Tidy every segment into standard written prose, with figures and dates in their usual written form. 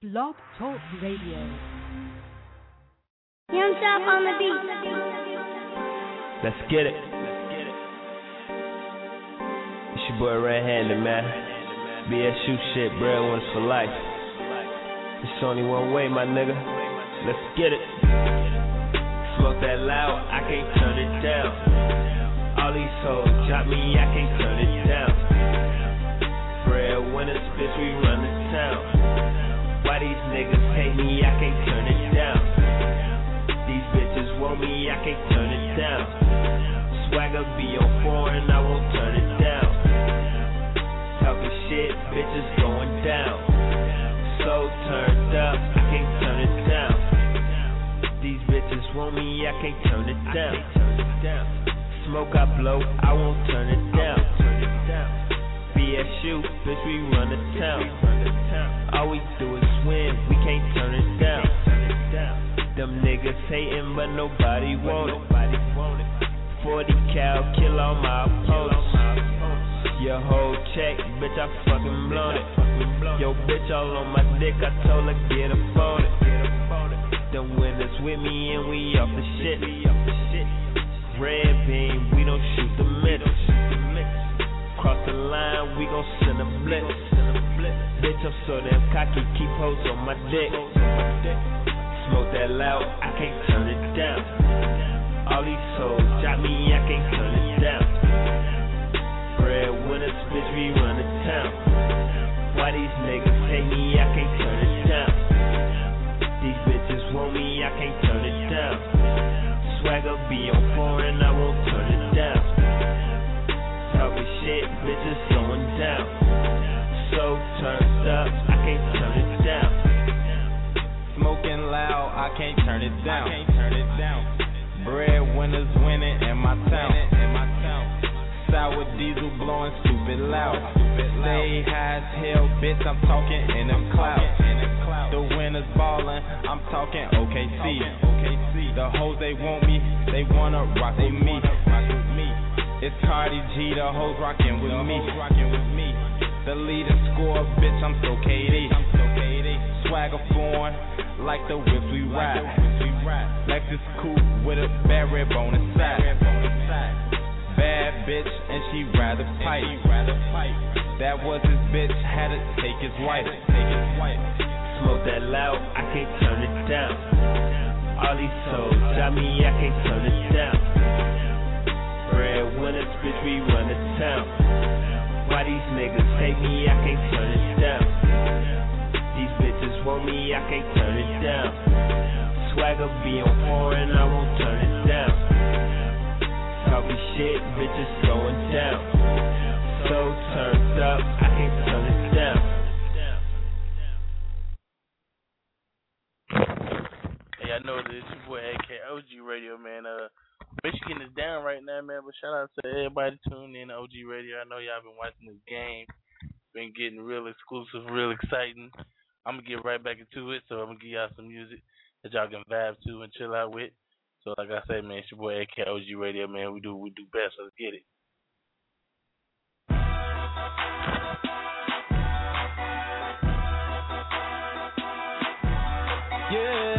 Blog Talk Radio. Young Chop on the beat. Let's get it. It's your boy Red Handed, man. BSU shit, breadwinners for life. It's only one way, my nigga. Let's get it. Smoke that loud, I can't turn it down. All these hoes drop me, I can't turn it down. Breadwinners, bitch, we run the town. Why these niggas hate me, I can't turn it down. These bitches want me, I can't turn it down. Swagger be on foreign, I won't turn it down. Talking shit, bitches going down. So turned up, I can't turn it down. These bitches want me, I can't turn it down. Smoke I blow, I won't turn it down. BSU, bitch, we run the town. All we do is win, we can't turn it down. Them niggas hating, but nobody want it. 40 cal, kill all my opponents. Your whole check, bitch, I fucking blown it. Yo, bitch, all on my dick, I told her get up on it. Them winners with me and we off the shit. Red beam, we don't shoot the middle. Cross the line, we gon' send a blitz. Bitch, I'm so damn cocky, keep hoes on my dick. Smoke that loud, I can't turn it down. All these hoes drop me, I can't turn it down. Breadwinners, bitch, we run the town. Why these niggas hate me, I can't turn it down. These bitches want me, I can't turn it down. Swagger be on foreign, I won't turn it down. Talking shit, bitches going down. So turned up, I can't turn it down. Smoking loud, I can't turn it down. Breadwinners winning in my town. Sour diesel blowing stupid loud. Stay high as hell, bitch, I'm talking in them clouds. The winners ballin', I'm talking OKC. The hoes they want me, they wanna rock with me. It's Cardi G, the hoes rockin' with me. The leader score, bitch, I'm so KD. Swagger foreign, like the whips we ride. Lexus coupe with a bad rib on the side. Bad bitch, and she rather pipe. That was his bitch, had to take his wife. Smoke that loud, I can't turn it down. All these hoes drop me, I can't turn it down. Breadwinners, bitch, we run the town. Why these niggas hate me, I can't turn it down. These bitches want me, I can't turn it down. Swagger be on foreign, I won't turn it down. Talking shit, bitches going down. So turned up, I can't turn it down. Hey, I know this your boy AK OG Radio, man. Michigan is down right now, man, but shout out to everybody tuning in to OG Radio. I know y'all been watching this game. Been getting real exclusive, real exciting. I'm going to get right back into it, so I'm going to give y'all some music that y'all can vibe to and chill out with. So like I said, man, it's your boy AK OG Radio, man. We do best. Let's get it. Yeah.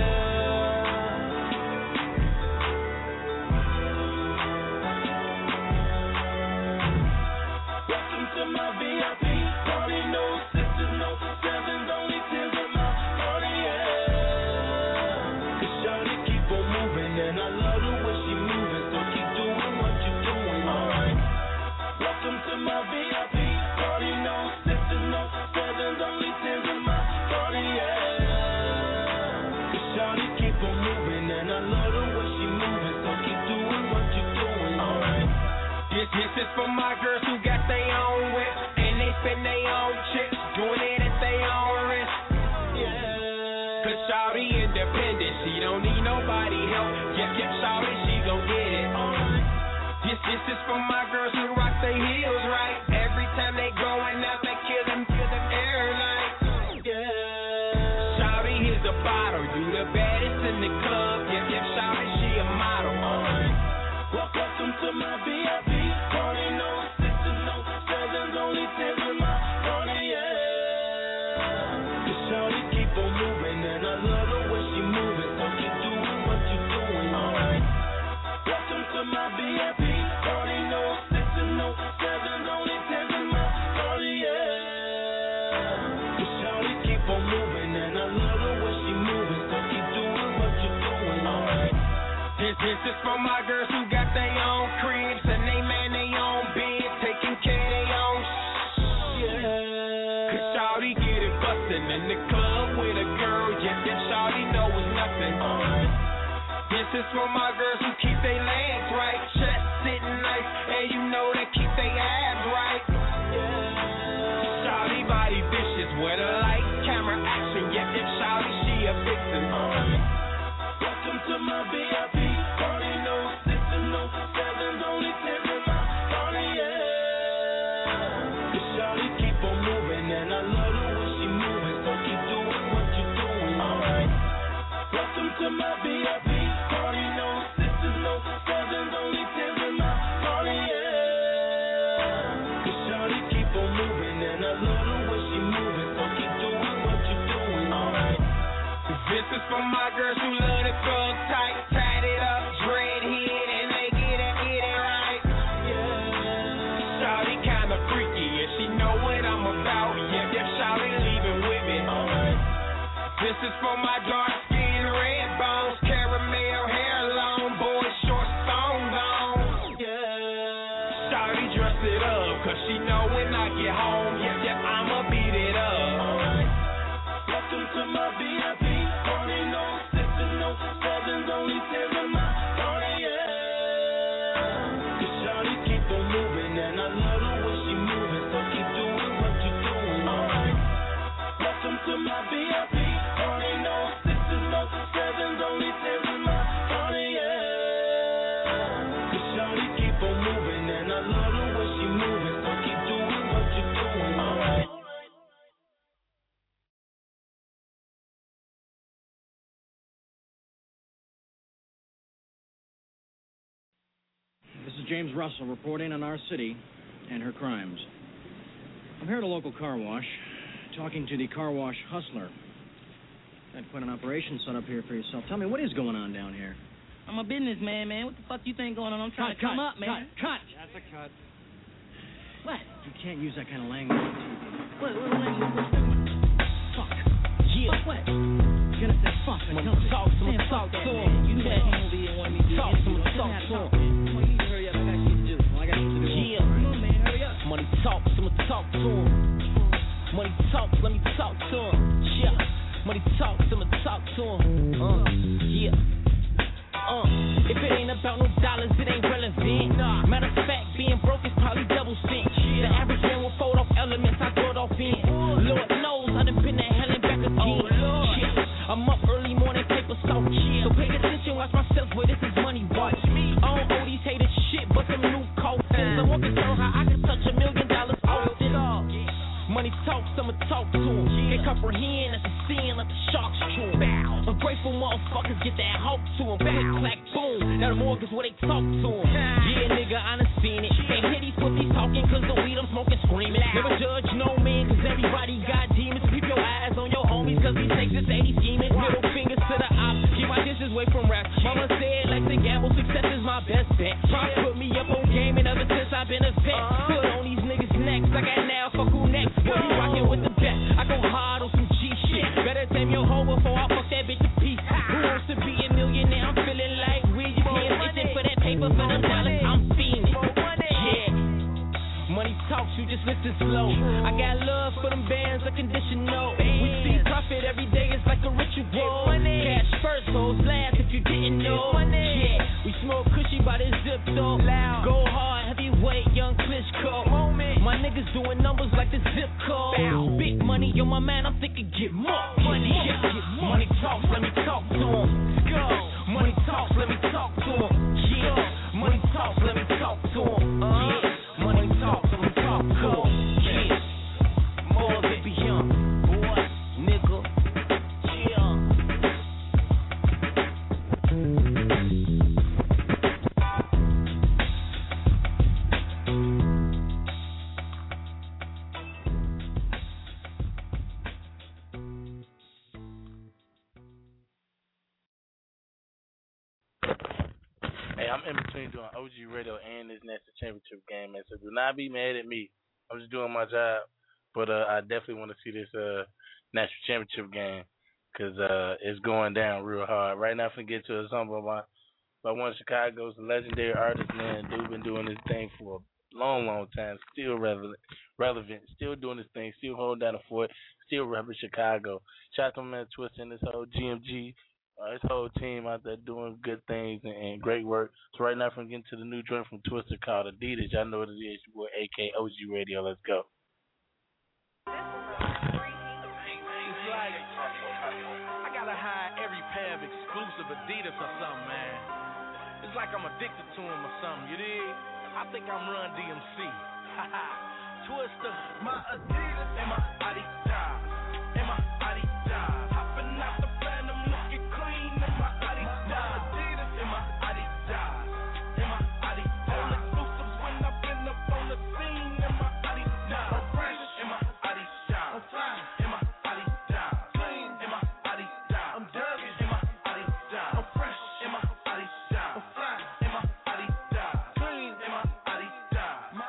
This is for my girls who got their own whip and they spend their own chips, doing it at their own risk. Yeah. Cause Shawty independent, she don't need nobody help. Yep, Shawty, she gon' get it. This is for my girls who rock their heels right. Every time they going out, they kill them air like. Yeah. Shawty, here's the bottle. You the baddest in the club. Yep, Shawty, she a model. Welcome to my VIP. Party, no sisters, no sevens, only tens in my party, yeah. Shawty keep on and I love the way she moving. So keep doing what you're doing. Alright. Welcome to my VIP party. No sixes, no sevens, only tens in my party. Yeah. So shawty keep on moving, and I love the way she moving. So keep doing what you're doing. Alright. This is for my girls who got their own cribs and they man their own bed, taking care of their own yeah. Cause shawty get it bustin' in the club with a girl, yeah, that shawty know it's nothing. This is for my girls who keep their legs right, chest sitting nice, and you know they keep their abs right. Yeah. Shawty body vicious with a light camera action, yeah, that shawty she a vixen. Welcome to my VIP party, no sixes, no sevens, only tens in my party, yeah. The shawty keep on moving, and I love the way she moving, so keep doing what you're doing. Alright. Welcome to my VIP party, no sixes, no sevens, only tens in my party, yeah. The shawty keep on moving, and I love the way she moving, so keep doing what you're doing. Alright. This is for my girls who love the thug tight, tied it up, dread head, and they get it right. Yeah. Shawty kinda freaky, and she know what I'm about. Yeah, shawty leaving with me. This is for my dark skin, red bones, caramel hair long, boy short thong gone. Yeah. Shawty dress it up, cause she know when I get home, yeah, I'ma beat it up. Welcome to my VIP party, no sixes, no sevens, only tens in my party, yeah. Cause shawty keep on moving, and I love the way she moving, so keep doing what you're doing. Alright. Welcome to my VIP party, no sixes, no sevens, only tens in my party, yeah. Cause shawty keep on moving, and I love the way she moving, so keep doing what you're doing. Alright. This is James Russell reporting on our city and her crimes. I'm here at a local car wash, talking to the car wash hustler. Had quite an operation set up here for yourself. Tell me, what is going on down here? I'm a businessman, man. What the fuck you think going on? I'm trying to come up, man. Cut! That's a cut. What? You can't use that kind of language on TV. What language? Fuck. Yeah. Fuck what? You gotta say fuck. Talk to him. You that handy and want me to talk to him. Well, you hurry up. I got shit to do. Well, I got shit to do. Yeah. Come on, man. Hurry up. Money talks, I'ma talk to him. Money talks, let me talk to him. Yeah. Money talks, I'ma talk to him. Yeah. If it ain't about no dollars, it ain't relevant. Matter of fact, being broke is probably double cent. The average man will fold off elements I throw it off in. Lord knows I done been to hell and back again. Yeah. I'm up early morning, paper soft. So pay attention, watch myself, where this is money. Watch me. I don't owe these haters shit, but some new coffins. I'm more concerned how I can touch $1 million often. Money talks, I'ma talk to him. Can't comprehend, that's a sin, let the sharks chew him. Ungrateful motherfuckers get that hope to him. Clack, boom, now the morgue is where they talk to him. Yeah, nigga, I done seen it. Can't hear these pussies talking cause the weed I'm smoking screaming. Never judge no man cause everybody got demons. Keep your eyes on your homies cause he takes this 80 scheming. Middle fingers to the ops, keep my distance away from rap. Mama said like to gamble, success is my best bet. Try to put me up on game and ever since I've been a vet. Put on these niggas necks, I got now, fuck who next. Boy, he rockin' with the best, I go hard on some G shit. Better tame your hoe before I fuck that bitch to piece. Who wants to be a millionaire? I'm feeling like weird. Your hands itching for that paper, for them dollars, I'm fiending. Yeah. Money talks, you just listen slow. I got love for them bands, unconditional. We see profit every day, it's like a ritual. Cash first, hoes last, if you didn't know. Yeah, we smoke cushy by this zip though. Go hard, heavyweight, young Klitschko. My niggas doing numbers like the zip code. Big money on my man, I'm thinking get more money. Yeah, get more. Money talks, let me talk to him. Go. Money talks, let me talk to him. Yeah. Money talks, let me talk to him. Yeah. Money talks, let me talk to him. Yeah. More than beyond, boy, nigga. I'm in between doing OG Radio and this national championship game, man. So do not be mad at me. I'm just doing my job. But I definitely want to see this national championship game because it's going down real hard. Right now, I'm going to get to a song by one of Chicago's legendary artists, man. Dude been doing this thing for a long, long time. Still relevant. Still doing this thing. Still holding down the fort. Still repping Chicago. Shout out to my man Twista and this whole GMG. His whole team out there doing good things and great work. So right now, I'm getting to the new joint from Twister called Adidas. Y'all know what it is. Your boy AK OG Radio. Let's go. It's like I gotta hide every pair of exclusive Adidas or something, man. It's like I'm addicted to them or something. You dig? I think I'm Run DMC. Twister, my Adidas and my Adidas and my Adidas. Hopping out the Phantom, looking clean in my Adidas. Adidas and my Adidas and my Adidas. All exclusives when I've been up on the scene in my Adidas. I'm fresh in my Adidas. I'm fly in my Adidas. Clean in my Adidas. I'm dirty in my Adidas. I'm fresh in my Adidas. I'm fly in my Adidas. Clean in my Adidas. My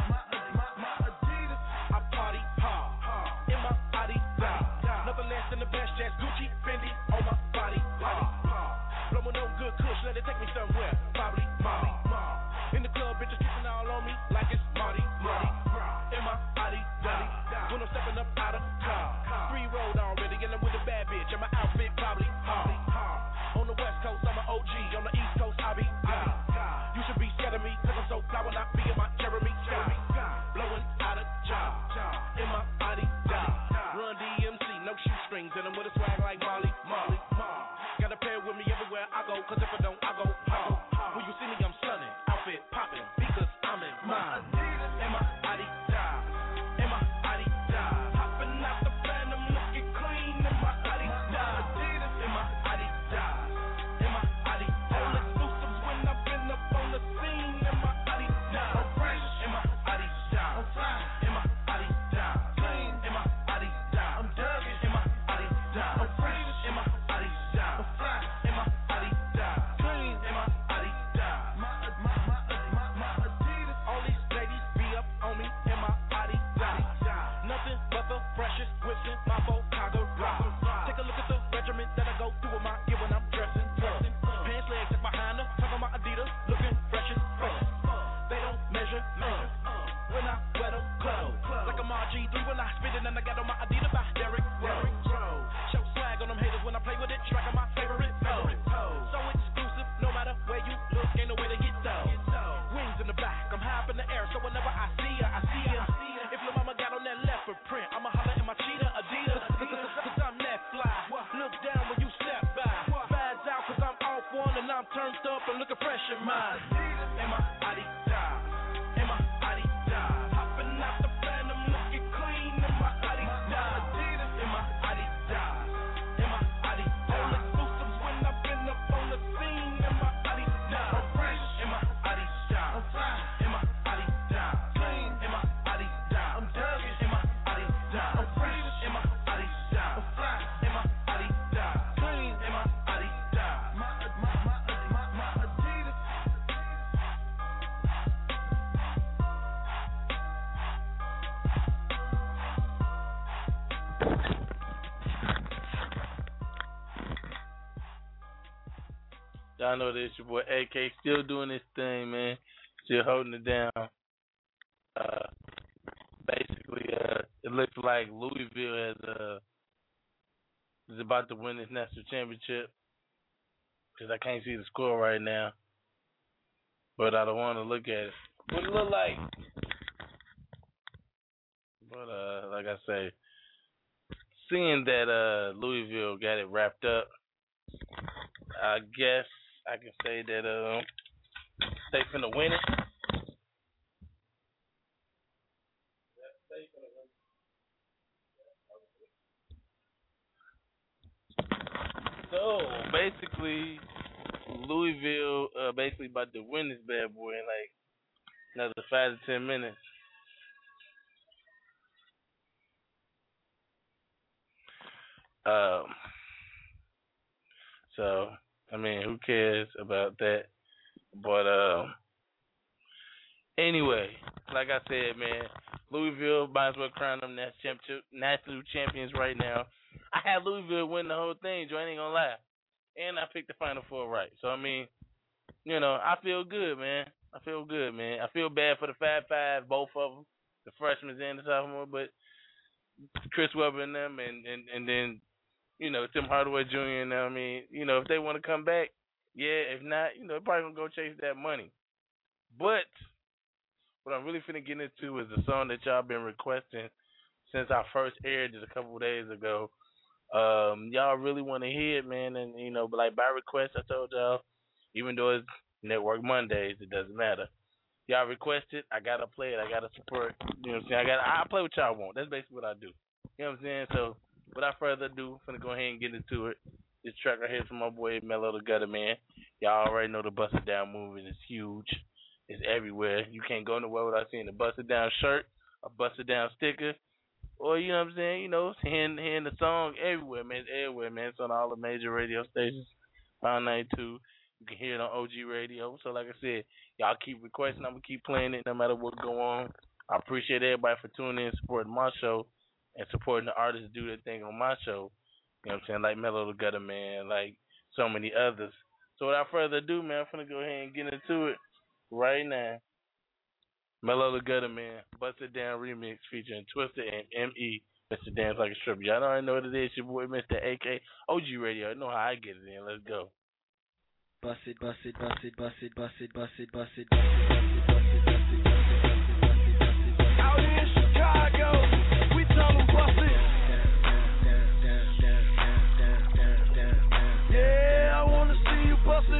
Adidas. I party hard in my Adidas. Nothing less than the best jazz, Gucci, Fendi on my body. Blowing on good kush, let it take me somewhere. Probably Molly. In the club, bitches kissing all on me like it's Marty. In my Adidas. When I'm stepping up out of car. 3-road already, and I'm with a bad bitch. And my outfit probably hard. On the West Coast, I'm an OG. On the East Coast, I be You should be scared of me, cause I'm so fly when I be in my Jeremy. Blowing out of job. In my Adidas. Run DMC, no shoestrings, and I'm with a swag like Molly. Got a pair with me everywhere I go, cause if I don't, I go hard. When you see me, I'm stunning, outfit popping, because I'm in my Adidas and my Adidas and my Adidas. Hopping out the Phantom, looking clean in my Adidas. Adidas and my Adidas and my Adidas. All exclusives when I've been up on the scene in my Adidas. I'm fresh in my Adidas. I'm fly in my Adidas. Clean in my Adidas. I'm dirty in my Adidas. I'm fresh in my Adidas. I'm fly in my Adidas. Clean in my Adidas. My Adidas. All these ladies be up on me in my Adidas. Nothing but the freshest whips in my Chicago rock. Take a look at the regiment that I go through with my gear when I'm dressing. Pants legs like behind her, talking about Adidas, looking fresh as fuck. They don't measure when I wear them clothes. Like I'm RG3 when I spit it and I got on my Adidas by Derrick Rose. Show swag on them haters when I play with it, striking my favorite pose. So exclusive, no matter where you look, ain't no way to get those. Wings in the back, I'm high up in the air, so whenever I see her, I see her. If your mama got on that leopard print, I'ma holler in my cheetah Adidas, cause I'm that fly. Look down when you step by. Fads out cause I'm off one and I'm turned up and looking fresh in mine. In my Adidas, in my Adidas. Hopping out the Phantom, looking clean in my Adidas. Adidas in my Adidas, in my Adidas. All exclusives when I've been up on the scene in my Adidas. I'm fresh in my Adidas. I'm fly in my Adidas. Clean in my Adidas. I'm dirty in my Adidas. I'm fresh in my Adidas. I'm fly in my Adidas. Clean in my Adidas. My Adidas. Y'all know this, your boy AK still doing this thing, man. Still holding it down. Basically, it looks like Louisville is about to win this national championship. Because I can't see the score right now. But I don't want to look at it. What it look like? But like I say, seeing that Louisville got it wrapped up, I guess I can say that they finna win it. So basically, Louisville basically about to win this bad boy in like another 5 to 10 minutes. So I mean, who cares about that? But anyway, like I said, man, Louisville might as well crown them national champions right now. I had Louisville win the whole thing, Joe. I ain't gonna lie, and I picked the Final Four right. So I mean, I feel good, man. I feel good, man. I feel bad for the Fab Five, both of them, the freshmen and the sophomore, but Chris Webber and them, and then Tim Hardaway Jr. and them. I mean, if they want to come back, yeah. If not, they're probably gonna go chase that money. But what I'm really finna get into is the song that y'all been requesting since I first aired it a couple of days ago. Y'all really want to hear it, man, and but like by request, I told y'all, even though it's Network Mondays, it doesn't matter. Y'all request it, I gotta play it, I gotta support. You know what I'm saying? I play what y'all want. That's basically what I do. You know what I'm saying? So without further ado, I'm finna go ahead and get into it. This track right here from my boy Mello the Gutter Man. Y'all already know the Bust It Down movement is huge. It's everywhere. You can't go nowhere without seeing a Bust It Down shirt, a Bust It Down sticker, or you know what I'm saying? Hearing the song everywhere, man. It's everywhere, man. It's on all the major radio stations. Pound 92. You can hear it on OG Radio. So like I said, y'all keep requesting. I'm gonna keep playing it no matter what go on. I appreciate everybody for tuning in, supporting my show, and supporting the artists do their thing on my show. You know what I'm saying? Like Mello the Gutter Man, like so many others. So without further ado, man, I'm gonna go ahead and get into it right now. Mello the Gutter Man, Bust It Down remix featuring Twista and M.E. Mr. Dance Like a Stripper. Y'all already know what it is. Your boy Mr. AK OG Radio. I know how I get it in. Let's go. Bust it, bust it, bust it, bust it, bust it, bust it, bust it, bust it, bust it, bust it, bust it, bust it, bust it, bust it, bust it. Out here in Chicago, we tell them bust it. Yeah, I wanna see you bust it.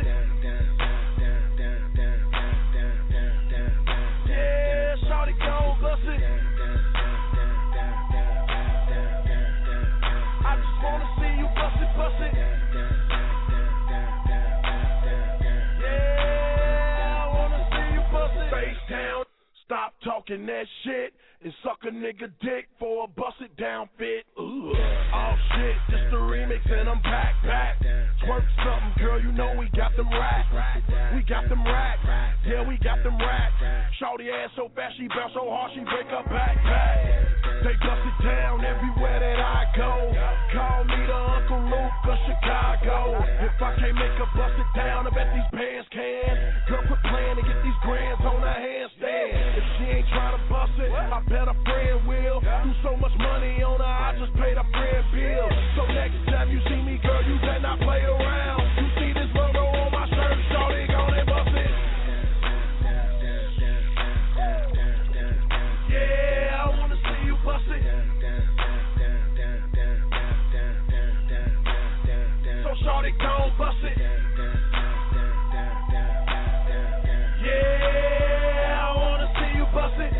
Yeah, shawty gon' bust it. I just wanna see you bust it, bust it. Stop talking that shit and suck a nigga dick for a bust it down fit. Ooh. Oh shit, just the remix and I'm back. Twerk something, girl, you know we got them racks. We got them racks. Yeah, we got them racks. Shawty ass so fast, she bounce so hard, she break her back. They bust it down everywhere that I go. Call me the Uncle Luke of Chicago. If I can't make her bust it down, I bet these bands can. Girl, quit playing and get these grands on her handstand. If she ain't trying to bust it, I bet a friend will. Do so much money on her, I just paid a friend bill. So next time you see me, girl, you better not play around. You see this logo on my shirt, shawty gon' bust it. Yeah, I wanna see you bust it. So shawty gon' bust it. Yeah, I wanna see you bust it.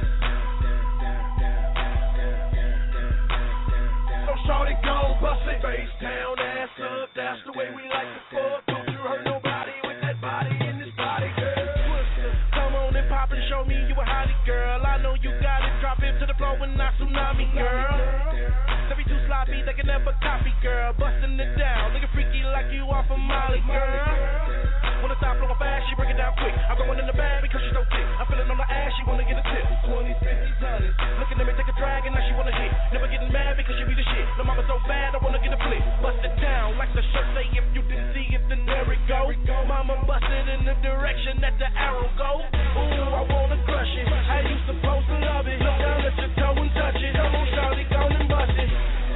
So shawty gon' bust it. Face down, ass up, that's the way we like to fuck. Don't you hurt nobody with that body in this body, girl. Twister, come on and pop and show me you a hottie, girl. I know you got it, drop it to the floor and not tsunami, girl. Don't be too sloppy, they can never copy, girl. Busting it down, looking freaky like you off of Molly, girl. Wanna stop blowing fast, she break it down quick. I'm going in the bag because she's so thick. I'm feeling on my ass, she wanna get a tip. 20s, 50s, 100s. Looking at me, take a drag, and now she wanna hit. Never getting mad because she be the shit. No mama so bad, I wanna get a flip. Bust it down like the shirt say. If you didn't see it, then there it go. Mama bust it in the direction that the arrow go. Ooh, I wanna crush it. How you supposed to love it? Look down at your toe and touch it. Come on, shawty, go and bust it.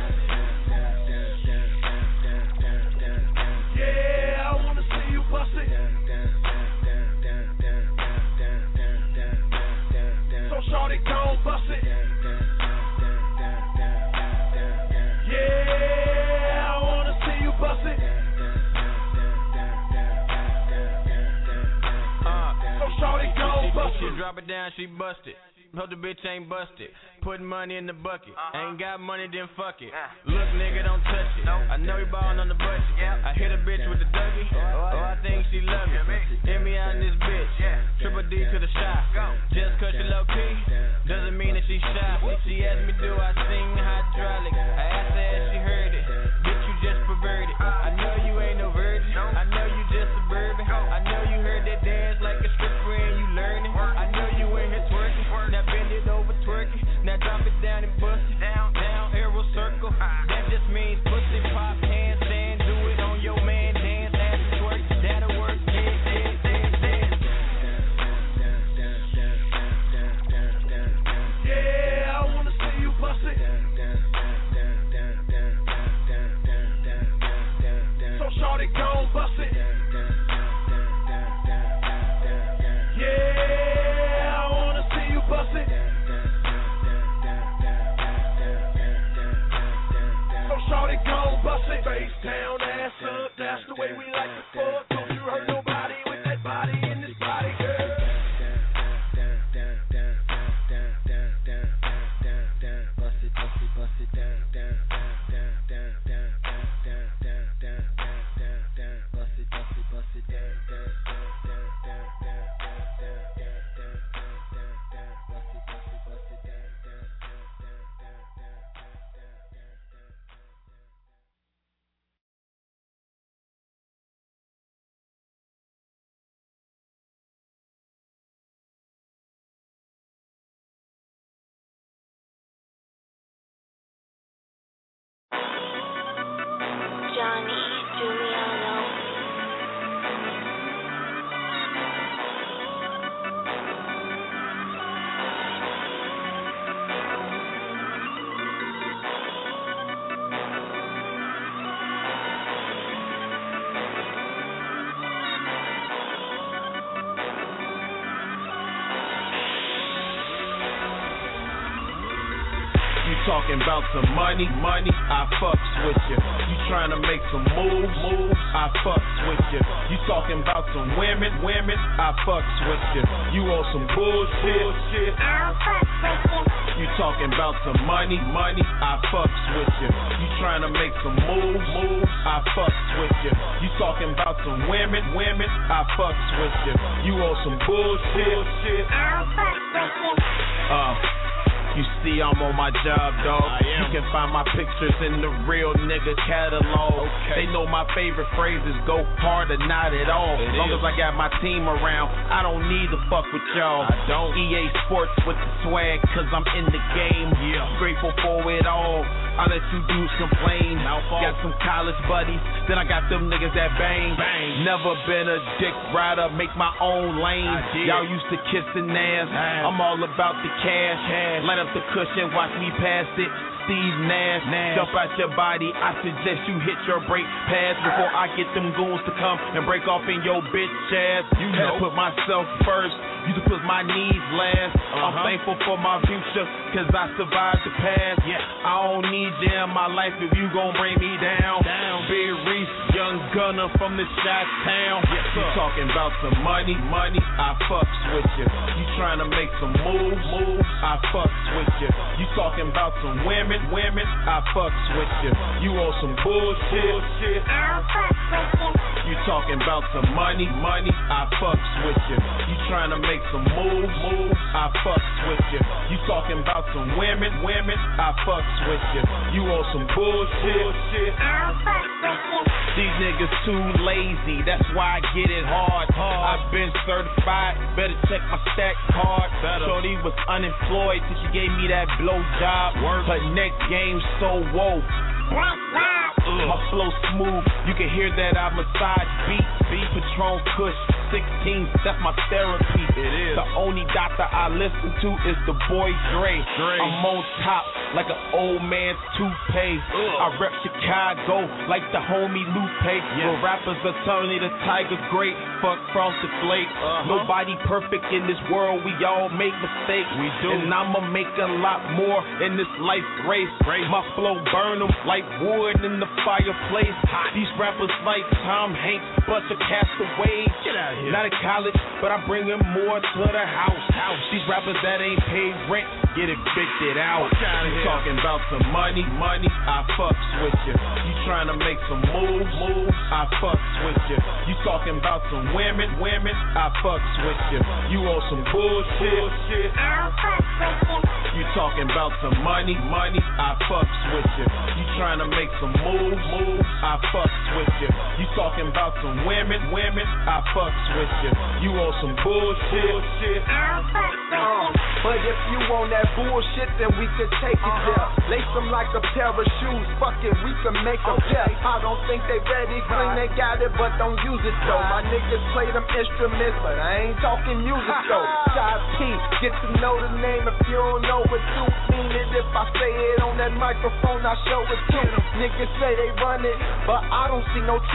Yeah, I wanna see you bust it. So shawty gon' bust it. Yeah, I wanna see you bust it. So shawty gon' bust it. She drop it down, she bust it. Hope the bitch ain't busted. Putting money in the bucket. Ain't got money, then fuck it. Look, nigga, don't touch it. I know you ballin' on the budget. I hit a bitch with the Dougie. Oh, I think she love it. Hit me out in this bitch. Triple D to the shot. Just cause she low key doesn't mean that she shy. She asked me, do I sing hydraulic? I asked her if she heard it. Bitch, you just perverted. I know you ain't no virgin. I know you just suburban. I know you heard that shawty gon' bust it. Yeah, I wanna see you bust it. So shawty gon' bust it. Face down, ass up, that's the way we like to fuck. Don't you hurt nobody with that body in this body, girl. Johnny Giuliano. Talking about some money, I fucks with you. You trying to make some moves, I fucks with you. You talking about some women, I fucks with you. You on some bullshit, I'll fuck with you. You talking about some money, I fucks with you. You trying to make some moves, I fucks with you. You talking about some women, I fucks with you. You on some bullshit, I'll fuck with you. You see I'm on my job, dog. You can find my pictures in the Real Nigga catalog. Okay. They know my favorite phrases, go hard or not at all. As long as I got my team around, I don't need to fuck with y'all. I don't. EA Sports with the swag, cause I'm in the game. Yeah. Grateful for it all. I let you dudes complain. Got some college buddies, then I got them niggas that bang. Never been a dick rider, make my own lane. Y'all used to kissing ass. I'm all about the cash. Light up the cushion, watch me pass it. Steve Nash, jump out your body. I suggest you hit your brake pads before I get them goons to come and break off in your bitch ass. You had to put myself first. You can put my needs last. I'm thankful for my future, cause I survived the past. I don't need you in my life if you gon' bring me down. Big Reese, young gunner from the Shot Town. You talking about some money, I fucks with you. You trying to make some moves, I fucks with you. You talking about some women, I fucks with you. You on some bullshit, I'll fuck with you. You talking about some money, I fucks with you. You trying to make some moves, I fucks with you. You talking about some women, I fucks with you. You on some bullshit, I'll fuck with you. These niggas too lazy, that's why I get it hard. I've been certified, better check my stack card. Shorty was unemployed till she gave me that blow job. Her next game so woke. My flow smooth, you can hear that I massage beat. Patron Kush 16, that's my therapy. It is. The only doctor I listen to is the boy Dre. I'm on top like an old man's toupee. I rep Chicago like the homie Lupe. Where rappers are turning the Tiger great. Fuck Frosted Flake. Nobody perfect in this world, we all make mistakes. We do. And I'ma make a lot more in this life race. My flow burn them like wood in the fireplace. These rappers like Tom Hanks, bunch of castaways. Get out here. Not in college, but I bring them more to the house. These rappers that ain't paid rent get evicted out. You talking about some money, I fucks with you. You trying to make some moves, I fucks with you. You talking about some women, I fucks with you. You on some bullshit, I'll fuck with you. You talking about some money, I fucks with you. You trying to make some moves, I fucks with you. You talking about some women, I fucks with you. You on some bullshit, I'll fuck with you. But if you on that bullshit, then we could take it there. Lace them like a pair of shoes, fuck it, we can make a pair. I don't think they ready, claim they got it, but don't use it though. My niggas play them instruments, but I ain't talking music though. Side P, get to know the name if you don't know it too. Mean it if I say it on that microphone, I show it too. Niggas say they run it, but I don't see no truth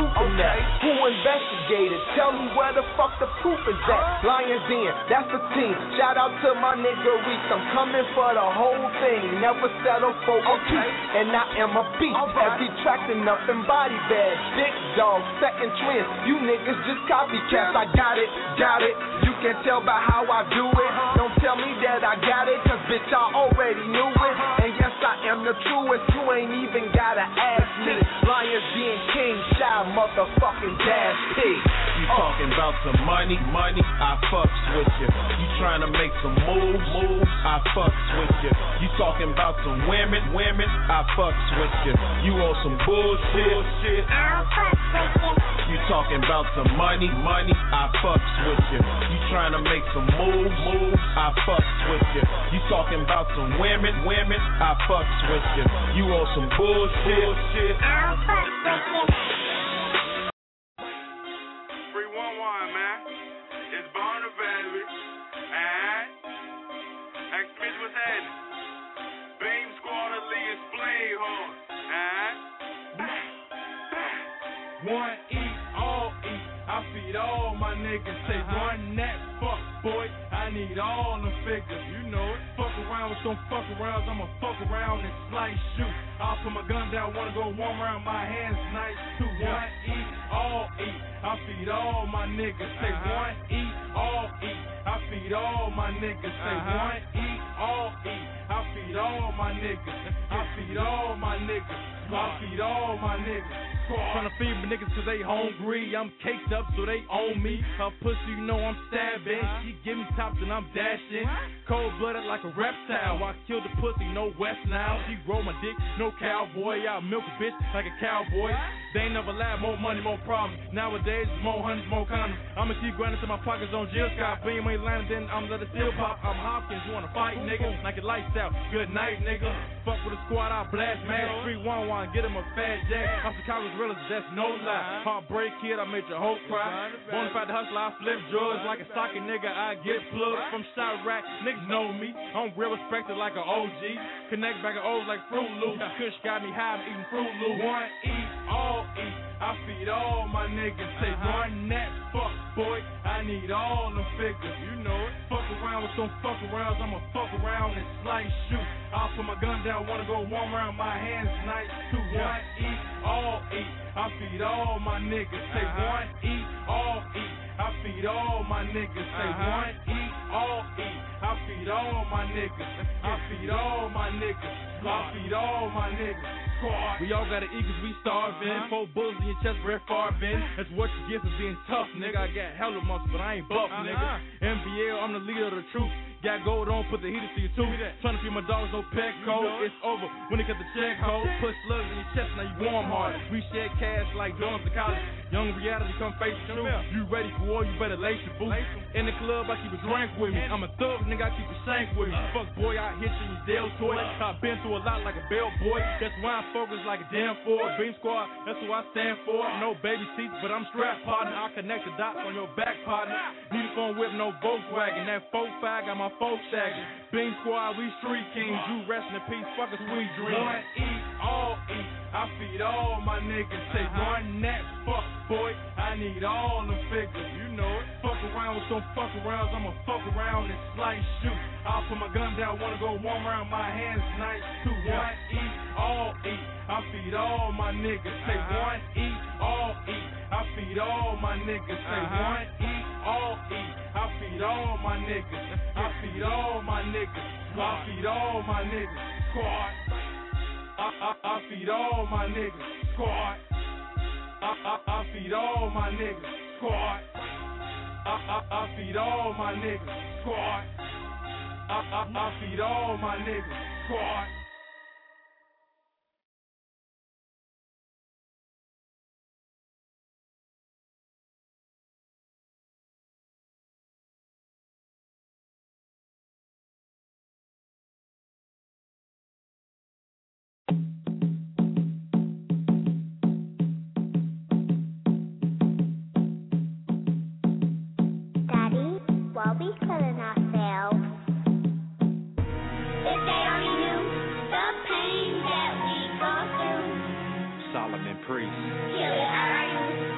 hooping at? Who investigated? Tell me where the fuck the proof is at. Lions Den, that's the team. Shout out to my nigga Reese. I'm coming for the whole thing. Never settle for a piece. And I am a beast. Every tracking up in body bags. Big dog, second twins. You niggas just copycats. I got it. You can tell by how I do it. Don't tell me that I got it, cause bitch I already knew it. And yes, I am the truest. You ain't even gotta ask me. Lions Den King, Shy motherfucking Dash P. You talking about some money, I fucks with you. You trying to make some moves, I fucks with you. You talking about some women, I fucks with you. You on some bullshit, I'll fuck with you. You talking about some money, I fucks with you. You trying to make some moves, I fucks with you. You talking about some women, I fucks with you. You on some bullshit, I'll fuck with you. Free 1-1, man. It's Bonner, baby. And X-Bitch, what's happening? Beam Squad Elite is flame hard. And one eat, all eat. I feed all my niggas. Say run that fuck, boy. I need all the figures. You know it. Fuck around with some fuck arounds. I'ma fuck around and slice shoot. I'll put my gun down. Wanna go one round. My hands nice too. One eat, all eat. I feed all my niggas. Say one eat, all eat. I feed all my niggas. Say one eat, all eat. I feed all my niggas. I feed all my niggas. I feed all my niggas. Tryna feed my niggas cause they hungry. I'm caked up so they own me. Her pussy, you know I'm stabbing. She give me tops and I'm dashing. Cold blooded like a reptile. I kill the pussy, no West now. She roll my dick, no cowboy. I milk a bitch like a cowboy. They ain't never laugh, more money, more problems. Nowadays, more hundreds, more condoms. I'ma keep grinding till my pockets on Jill Scott. Beam ain't landing, then I'm let it still pop. I'm Hopkins, you wanna fight, nigga? Like your lights out, good night, nigga. Fuck with a squad, I blast, man. 3-1-1, get him a fat jack. I'm Chicago's realest, that's no lie. Heartbreak kid, I made your whole cry. Bonafide hustler, I flip drugs like a soccer nigga. I get plugged from Chirac, niggas know me. I'm real respected like an OG. Connect back and O's like Fruit Loops. Kush got me high, I'm eating Fruit Loops. One eat, all eat. I feed all my niggas. Say run that fuck, boy. I need all the figures. You know it. Fuck around with some fuck arounds. I'ma fuck around and slice shoot. I'll put my gun down. Wanna go one round. My hands nice too. One eat, all eat. I feed all my niggas. Say one eat, all eat. I feed all my niggas. Say one eat, all eat. I feed all my niggas. I feed all my niggas. I feed all my niggas. We all gotta eat cause we starving. 4 bullets in your chest, Brett Favre. That's what you get for being tough, nigga. I got hella muscle, but I ain't buff, nigga. NBL, I'm the leader of the truth. Got gold on, put the heater to your tooth. Trying to feed my dogs, no pet code. It's over when they cut the check hole. Put slugs in your chest, now you warm hearted. We share cash like dorms to college. Young reality, come face the truth. You ready for war, you better lace your boots. In the club, I keep a drink with me. I'm a thug, nigga, I keep a shank with me. Fuck boy, I hit you, you Toy. I've been through a lot like a bellboy. That's why I focus like a damn Ford. Beam Squad, that's who I stand for. No baby seats, but I'm strapped, partner. I connect the dots on your back, partner. Need a phone whip, no Volkswagen. That 4-5 got my folks sagging. Beam Squad, we street kings. You rest in peace, fuck a sweet dream. One eat, all eat. I feed all my niggas. Say run that fuck, boy. I need all the figures. You know it. Fuck around with some fuck arounds. I'ma fuck around and slice shoot. I'll put my gun down. Wanna go one round. My hands nice too. One eat, all eat. I feed all my niggas. Say one eat, all eat. I feed all my niggas. Say one eat, all eat. I feed all my niggas. I feed all my niggas. I feed all my niggas. Squad. I feed all my niggas. Squad. I feed all my niggas. Squad. I feed all my niggas. Squad. I feed all my niggas. Squad. While we killing ourselves. If they only knew the pain that we go through. Solomon Priest. Kill it, I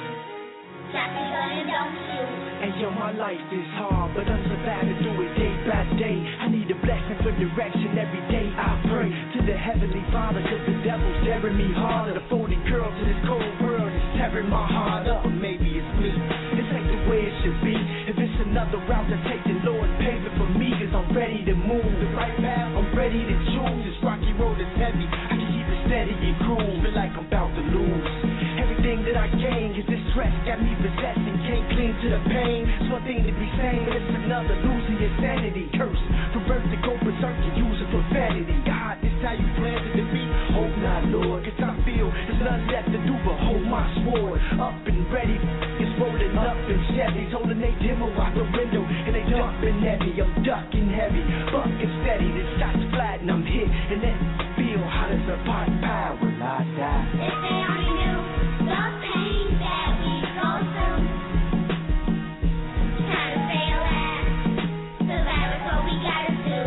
And yo, my life is hard, but I'm surviving through it day by day. I need a blessing for direction every day. I pray to the Heavenly Father, cause the devil's tearing me harder. The 40 girls in this cold world is tearing my heart up. But maybe it's me, this ain't the way it should be. If it's another route to take, the Lord pave it for me, cause I'm ready to move the right path. I'm ready to choose. This rocky road is heavy, I can keep it steady and cruise. Feel like I'm about to lose. Everything that I gain is this stress, got me possessed and can't cling to the pain. It's one thing to be sane, but it's another losing your sanity. Curse from birth to go berserk and use it for vanity. God, this how you planned it to be? Hope not, Lord, cause I feel there's nothing left to do but hold my sword up and ready. It's rolling up in Chevys, holding they demo out the window, and they dumping heavy. I'm ducking heavy, bucking steady. The shots flat and I'm hit, and then feel hot as a pot pie. Will I die? If they only knew the pain that we go through, trying to stay alive, survive is what we gotta do.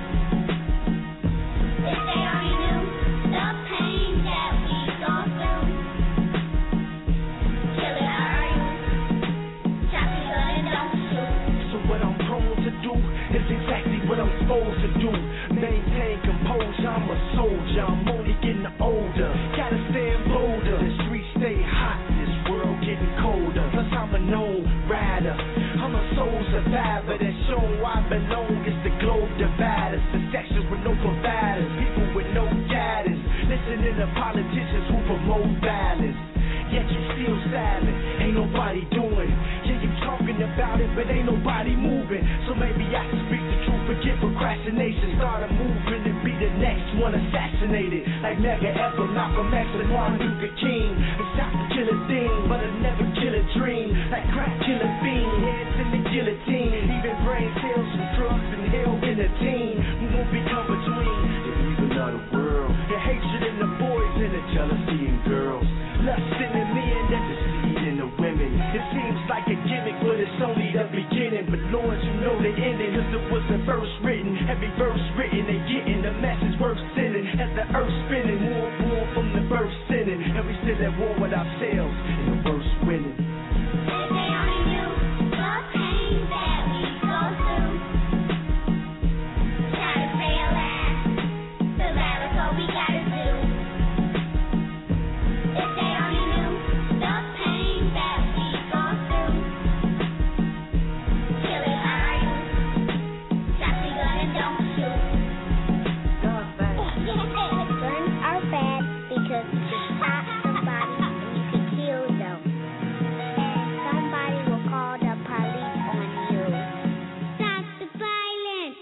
If they only knew the pain that we go through, kill it how are you? Chop your gun and don't shoot. So what I'm prone to do is exactly what I'm supposed to do. Maintain composure, I'm a soldier, I'm only getting older. Gotta stand bolder, the streets stay hot, this world getting colder. Plus I'm a known rider, I'm a soul survivor that's shown why I belong. It's the globe dividers, the sections with no providers, people with no guidance. Listening to politicians who promote violence, yet you still silent, ain't nobody doing. Yeah, you talking about it, but ain't nobody moving. So maybe I can speak the truth, forget procrastination. Start a movement and be the next one assassinated. Like Mega Ever, Malcolm X, and Martin Luther King. And stop to kill a thing, but I never kill a dream. Like crack killer fiend, heads in the guillotine. Even brain cells from drugs and hell in a team. We won't become between the evil of the world, the hatred in the boys and the jealousy in girls. Lust in the men, that's the seed in the women. It seems like a gimmick, but it's only the beginning. But Lord, you know the ending, cause it was the verse written. Every verse written, they getting the message worth sending. As the earth spinning, more born from the birth sinning. And we still at war with ourselves, and the worst winning. If they only knew the pain that we go through, try to stay alive, survive is what we gotta do. If they only knew the pain that we go through, kill it how are you? Chop your gun and don't shoot. Guns are bad because you can stop somebody and you can kill them. And somebody will call the police on you. Stop the violence.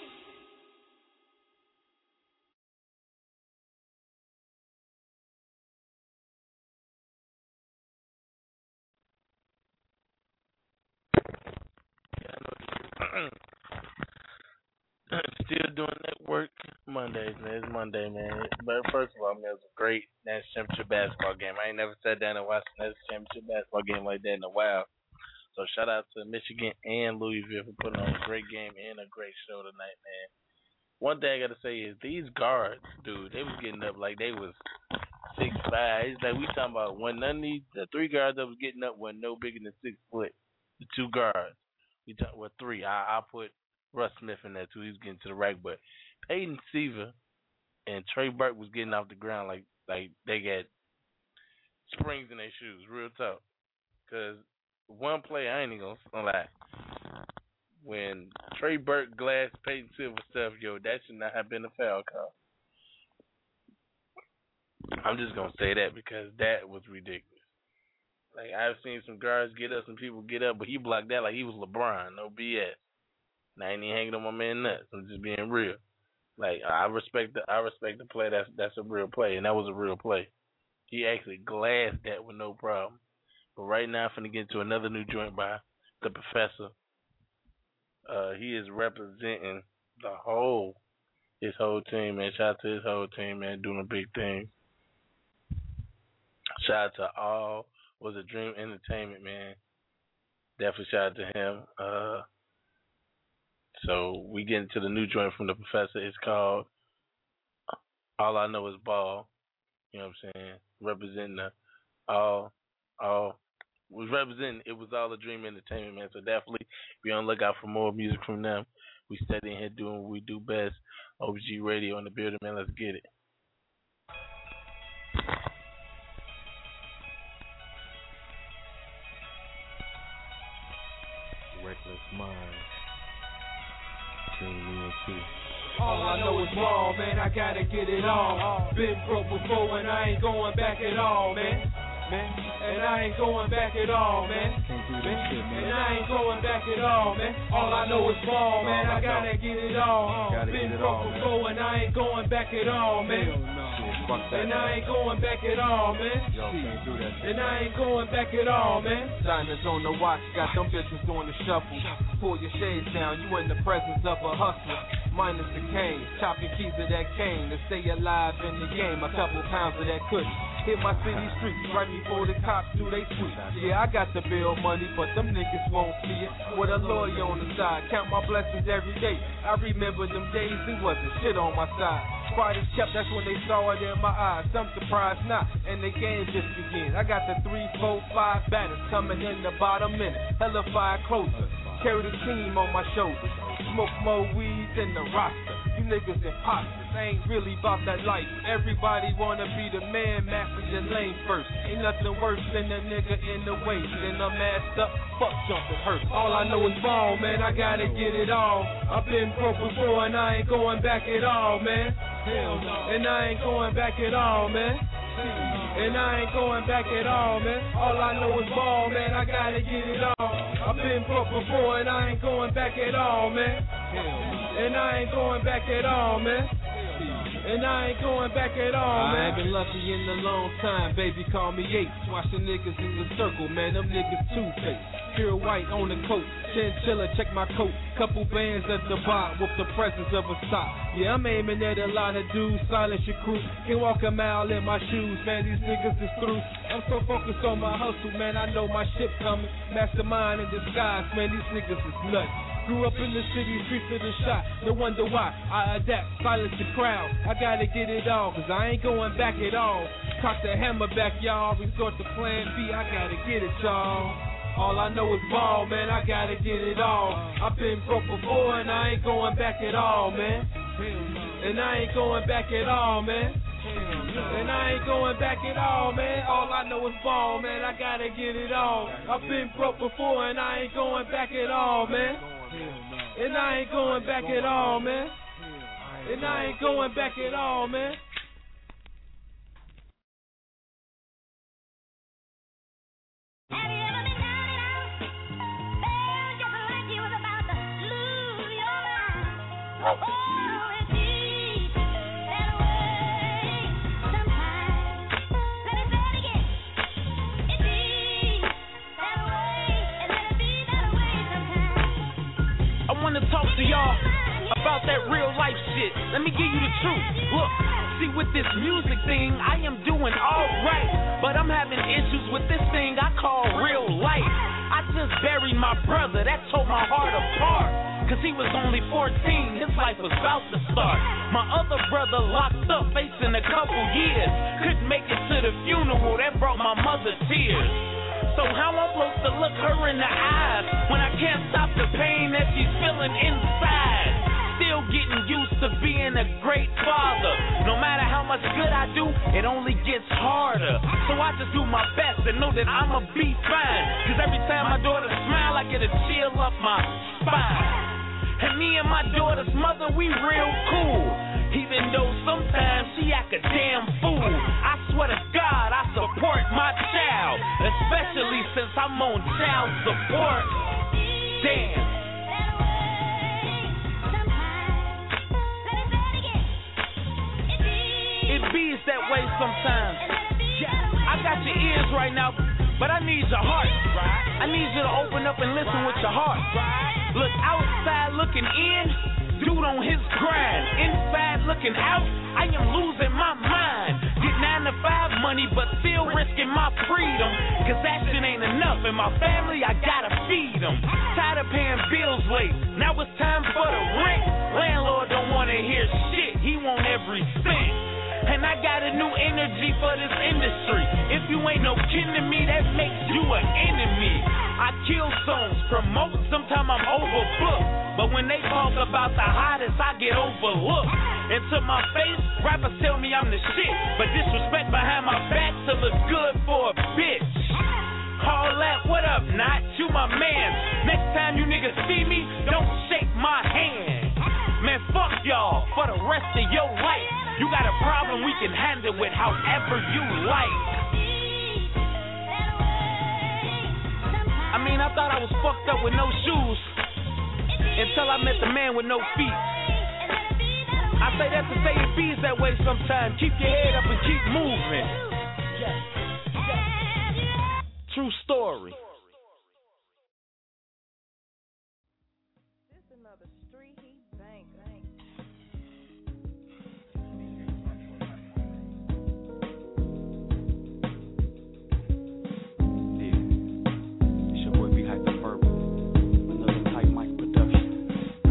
Still doing network Mondays, man. It's Monday, man. But first of all, man, it was a great national championship basketball game. I ain't never sat down and watched a national championship basketball game like that in a while. So shout out to Michigan and Louisville for putting on a great game and a great show tonight, man. One thing I gotta say is these guards, dude, they was getting up like they was 6'5". It's like we talking about when none of these, the three guards that was getting up were no bigger than 6 foot. The two guards, we talk well three. I put Russ Smith in there too. He was getting to the rack, but Peyton Seaver and Trey Burke was getting off the ground like they got springs in their shoes, real tough. Cause one play, I ain't even gonna lie. When Trey Burke glassed Peyton Silver stuff, yo, that should not have been a foul call. I'm just gonna say that because that was ridiculous. Like I've seen some guards get up, some people get up, but he blocked that like he was LeBron, no BS. And I ain't even hanging on my man nuts. I'm just being real. Like I respect the play. That's a real play, and that was a real play. He actually glassed that with no problem. But right now, I'm finna get into another new joint by the Professor. He is representing his whole team, man. Shout out to his whole team, man, doing a big thing. Shout out to all was a Dream Entertainment, man. Definitely shout out to him. So we get into the new joint from the Professor. It's called All I Know Is Ball. You know what I'm saying? Representing the all was representing It Was All a Dream Entertainment, man. So definitely be on the lookout for more music from them. We steady in here doing what we do best. OG Radio in the building, man. Let's get it. Reckless Mind. Between me and you. All I know is ball, man, I gotta get it all. Been broke before and I ain't going back at all, man. And I ain't going back at all, man. And I ain't going back at all, man. All I know is ball, man, I gotta get it all. Been broke before and I ain't going back at all, man. And I ain't going back at all, man. And I ain't going back at all, man. Diners on the watch, got them bitches doing the shuffle. Pull your shades down, you in the presence of a hustler. Minus the cane, chopping keys of that cane to stay alive in the game. A couple pounds of that cushion. Hit my city streets right before the cops do they sweep. Yeah, I got the bill money, but them niggas won't see it. With a lawyer on the side, count my blessings every day. I remember them days, it wasn't shit on my side. Pride is kept, that's when they saw it in my eyes. I'm surprised not, and the game just begins. I got the 3, 4, 5 banners coming in about a minute. Hella fire closer, carry the team on my shoulders. Smoke more weed than the roster. You niggas imposters, ain't really about that life. Everybody wanna be the man, master your lane first. Ain't nothing worse than a nigga in the way. Then I'm assed up, fuck jumping hurt. All I know is ball, man, I gotta get it all. I've been broke before and I ain't going back at all, man. Hell no. And I ain't going back at all, man. And I ain't going back at all, man. All I know is ball, man, I gotta get it all. I've been broke before and I ain't going back at all, man. And I ain't going back at all, man. And I ain't going back at all, man. I ain't been lucky in a long time, baby, call me H. Watch the niggas in the circle, man, them niggas two-faced. Pure white on the coat, chinchilla, check my coat. Couple bands at the bar with the presence of a sock. Yeah, I'm aiming at a lot of dudes, silence your crew. Can walk a mile in my shoes, man, these niggas is through. I'm so focused on my hustle, man, I know my shit coming. Mastermind in disguise, man, these niggas is nuts. Grew up in the city, streets of the shot. No wonder why I adapt, silence the crowd. I gotta get it all, cause I ain't going back at all. Cock the hammer back, y'all. Resort to plan B, I gotta get it, y'all. All I know is ball, man, I gotta get it all. I've been broke before and I ain't going back at all, man. And I ain't going back at all, man. And I ain't going back at all, man. All I know is ball, man, I gotta get it all. I've been broke before and I ain't going back at all, man. And I ain't going back at all, man. And I ain't going back at all, man. Have you ever been down and out? Felt just like you was about to lose your mind. Oh, it's deep that way sometimes. Let me say it again. It's deep that way, and let it be that way sometimes. I wanna talk to y'all about that real life shit. Let me give you the truth. Look, see with this music thing, I am doing alright, but I'm having issues with this thing I call real life. I just buried my brother, that tore my heart apart, cause he was only 14, his life was about to start. My other brother locked up, facing a couple years, couldn't make it to the funeral, that brought my mother tears. So how I'm supposed to look her in the eyes when I can't stop the pain that she's feeling inside? Still getting used to being a great father. No matter how much good I do, it only gets harder. So I just do my best and know that I'ma be fine. Cause every time my daughter smile, I get a chill up my spine. And me and my daughter's mother, we real cool. Even though sometimes she act a damn fool. I swear to God, I support my child. Especially since I'm on child support. Damn. It bees that way sometimes. I got your ears right now, but I need your heart. I need you to open up and listen with your heart. Look outside looking in, dude on his grind. Inside looking out, I am losing my mind. Get 9 to 5 money, but still risking my freedom. Cause that shit ain't enough, and my family, I gotta feed them. Tired of paying bills late, now it's time for the rent. Landlord don't wanna hear shit, he want every cent. And I got a new energy for this industry. If you ain't no kin to me, that makes you an enemy. I kill songs, promote, sometimes I'm overbooked. But when they talk about the hottest, I get overlooked. And to my face, rappers tell me I'm the shit. But disrespect behind my back to look good for a bitch. Call that, what up, Not? You my man. Next time you niggas see me, don't shake my hand. Man, fuck y'all for the rest of your life. You got a problem, we can handle it however you like. I mean, I thought I was fucked up with no shoes until I met the man with no feet. I say that to say it bees that way sometimes. Keep your head up and keep moving. True story. This another street he bank. Yeah, it's your boy B Hype the Purple. Another Tight Mic production.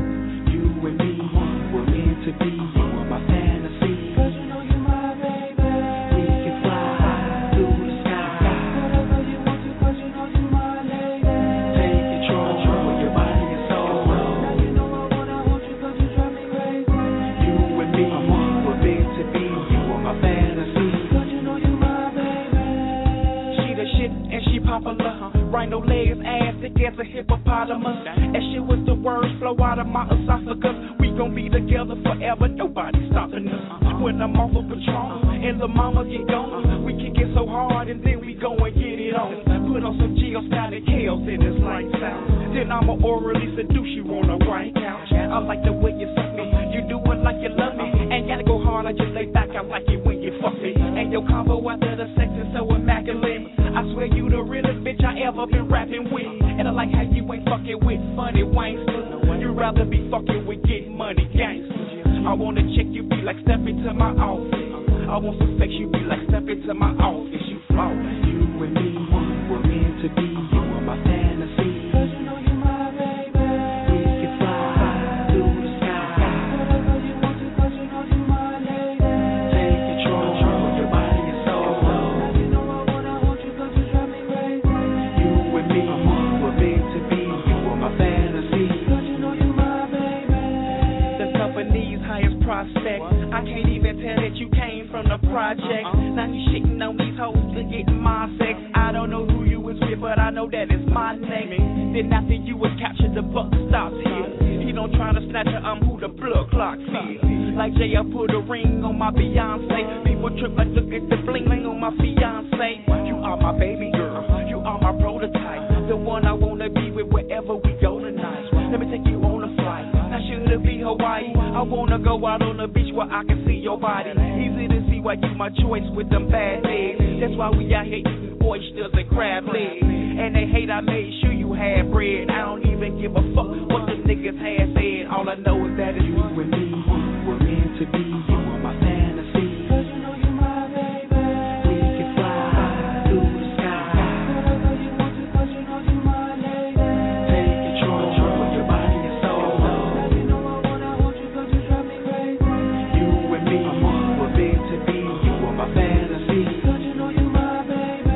You and me were meant to be. You were my fantasy. 'Cause you know you're my baby. We can fly through the sky. Whatever you want to, 'cause you know you're my lady. Take control of your body and soul. Now you know I wanna hold you 'cause you drive me crazy. You and me were meant to be. You were my fantasy. 'Cause you know you're my baby. She the shit and she popular. Rhino legs, ass thick as a hippopotamus. That shit was the words flow out of my esophagus. We gon' be together forever, nobody stopping us. When I'm off of Patron and the mama get gone, we kick it so hard and then we go and get it on. Put on some geostatic chaos in this lights out. Then I'ma orally seduce you on a white couch. I like the way you suck me, you do it like you love me. Ain't gotta go hard, I just lay back, I like it when you fuck me. And your combo after the sex is so immaculate. I swear you the realest bitch I ever been rapping with. And I like how you ain't fucking with funny wanksters. You'd rather be fucking with getting money gangsters. I wanna check you be like step into my office. I want some sex, you be like step into my office. You flawless. You and me were meant to be. You were my fantasy. 'Cause you know you're my baby. We can fly through the sky. Whatever you want to, 'cause you know you're my lady. Take control of your body and soul. Now you know I wanna hold you 'cause you drive me crazy. You and me were meant to be. You were my fantasy. 'Cause you know you're my baby. The company's highest prospect. I can't even tell that you came from the project. Now you shitting on these hoes to get my sex. I don't know who you was with, but I know that it's my name. Then after you was captured, the buck stops here. He don't try to snatch her, I'm who the blood clock is. Like Jay, I put a ring on my Beyonce. People trip like look at the bling bling on my fiance. You are my baby girl, you are my prototype. The one I wanna be with wherever we go tonight. Let me take you on a flight. Now should it be Hawaii? I wanna go out on the beach where I can see your body. Easy to see why you my choice with them bad legs. That's why we out here eating oysters and crab legs. And they hate I made sure you had bread. I don't even give a fuck what the niggas had said. All I know is that it's you and me were meant to be. You were my fantasy. 'Cause you know you're my baby. We can fly through the sky. Whatever you want to, 'cause you know you're my lady. Take control of your body and soul. Now you know I wanna hold you 'cause you drive me crazy. You and me were meant to be. You were my fantasy. 'Cause you know you're my baby.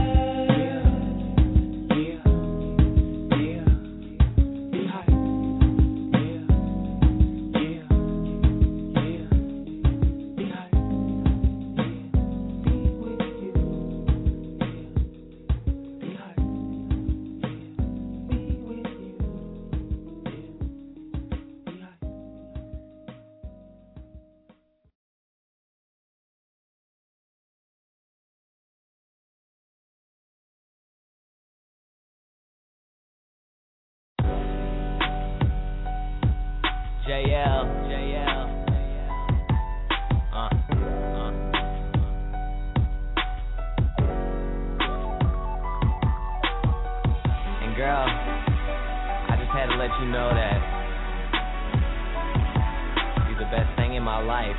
Yeah, yeah, yeah. Be hype. Yeah, yeah, yeah. Be hype. Yeah, be with you. Yeah, be hype. Yeah, be with you. Yeah, be hype. JL. And girl, I just had to let you know that you're the best thing in my life.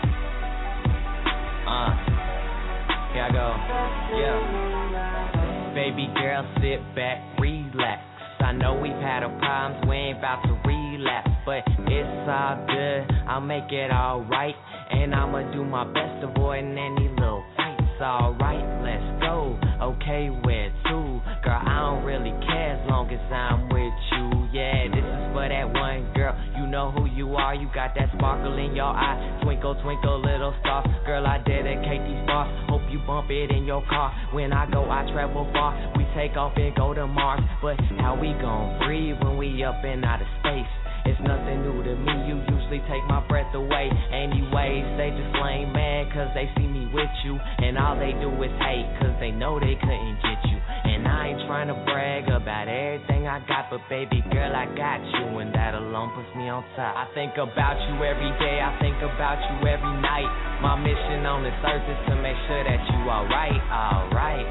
Here I go. Yeah. Baby girl, sit back, relax. I know we've had our problems, we ain't about to relapse, but it's all good, I'll make it alright. And I'ma do my best avoiding any little fights. Alright, let's go. Okay, where to? Girl, I don't really care as long as I'm with you. Yeah, this is for that one girl. You know who you are, you got that sparkle in your eye. Twinkle, twinkle, little star. Girl, I dedicate these bars. Hope you bump it in your car. When I go, I travel far. We take off and go to Mars. But how we gon' breathe when we up and out of space? It's nothing new to me, you usually take my breath away. Anyways, they just lame mad cause they see me with you. And all they do is hate cause they know they couldn't get you. And I ain't trying to brag about everything I got, but baby girl, I got you, and that alone puts me on top. I think about you every day, I think about you every night. My mission on this earth is to make sure that you alright, alright.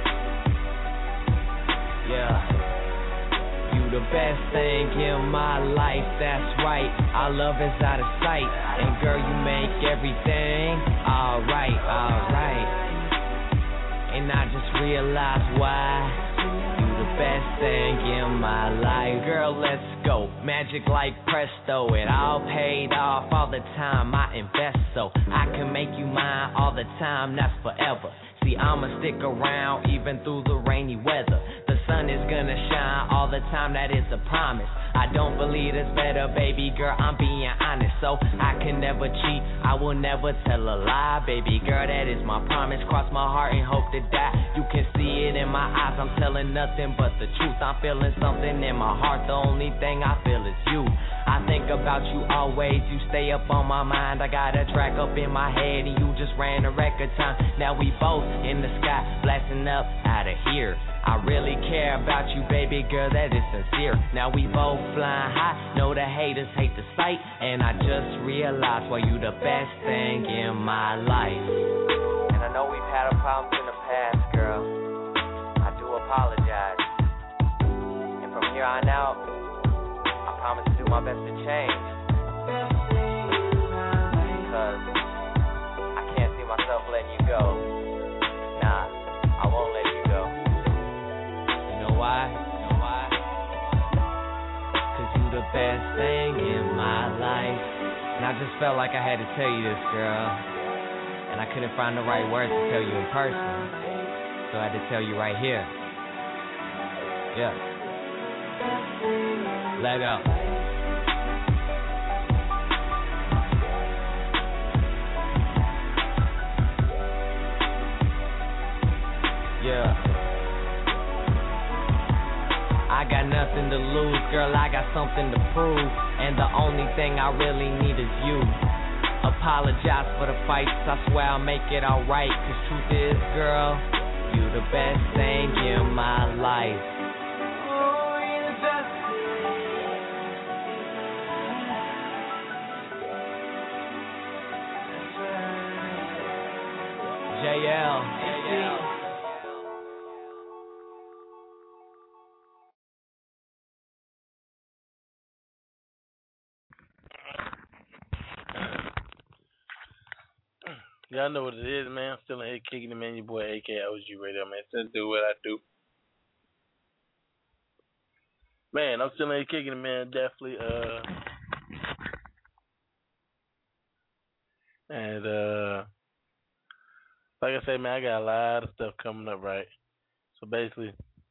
Yeah. You the best thing in my life, that's right. Our love is out of sight, and girl, you make everything alright, alright. And I just realized why you the best thing in my life. Girl, let's go, magic like presto. It all paid off all the time I invest, so I can make you mine all the time, that's forever. See, I'ma stick around even through the rainy weather. The sun is gonna shine all the time, that is a promise. I don't believe it's better, baby girl, I'm being honest. So I can never cheat, I will never tell a lie. Baby girl, that is my promise. Cross my heart and hope to die. You can see it in my eyes, I'm telling nothing but the truth. I'm feeling something in my heart, the only thing I feel is you. I think about you always, you stay up on my mind. I got a track up in my head and you just ran a record time. Now we both in the sky, blasting up out of here. I really care about you, baby girl, that is sincere. Now we both flying high, know the haters hate the sight. And I just realized why you the best thing in my life. And I know we've had our problems in the past, girl. I do apologize. And from here on out, I promise to do my best to change. Because I can't see myself letting you go. Nah, I won't let you go. You know why? Cause you the best thing in my life. And I just felt like I had to tell you this, girl. And I couldn't find the right words to tell you in person. So I had to tell you right here. Yeah. Let go. Yeah. I got nothing to lose, girl, I got something to prove. And the only thing I really need is you. Apologize for the fights, I swear I'll make it alright. Cause truth is, girl, you the best thing in my life. JL. Y'all know what it is, man. I'm still in here kicking it, man. Your boy AK OG Radio, man. Still do what I do. Man, I'm still in here kicking it, man. Definitely, and like I said, man, I got a lot of stuff coming up, right? So basically,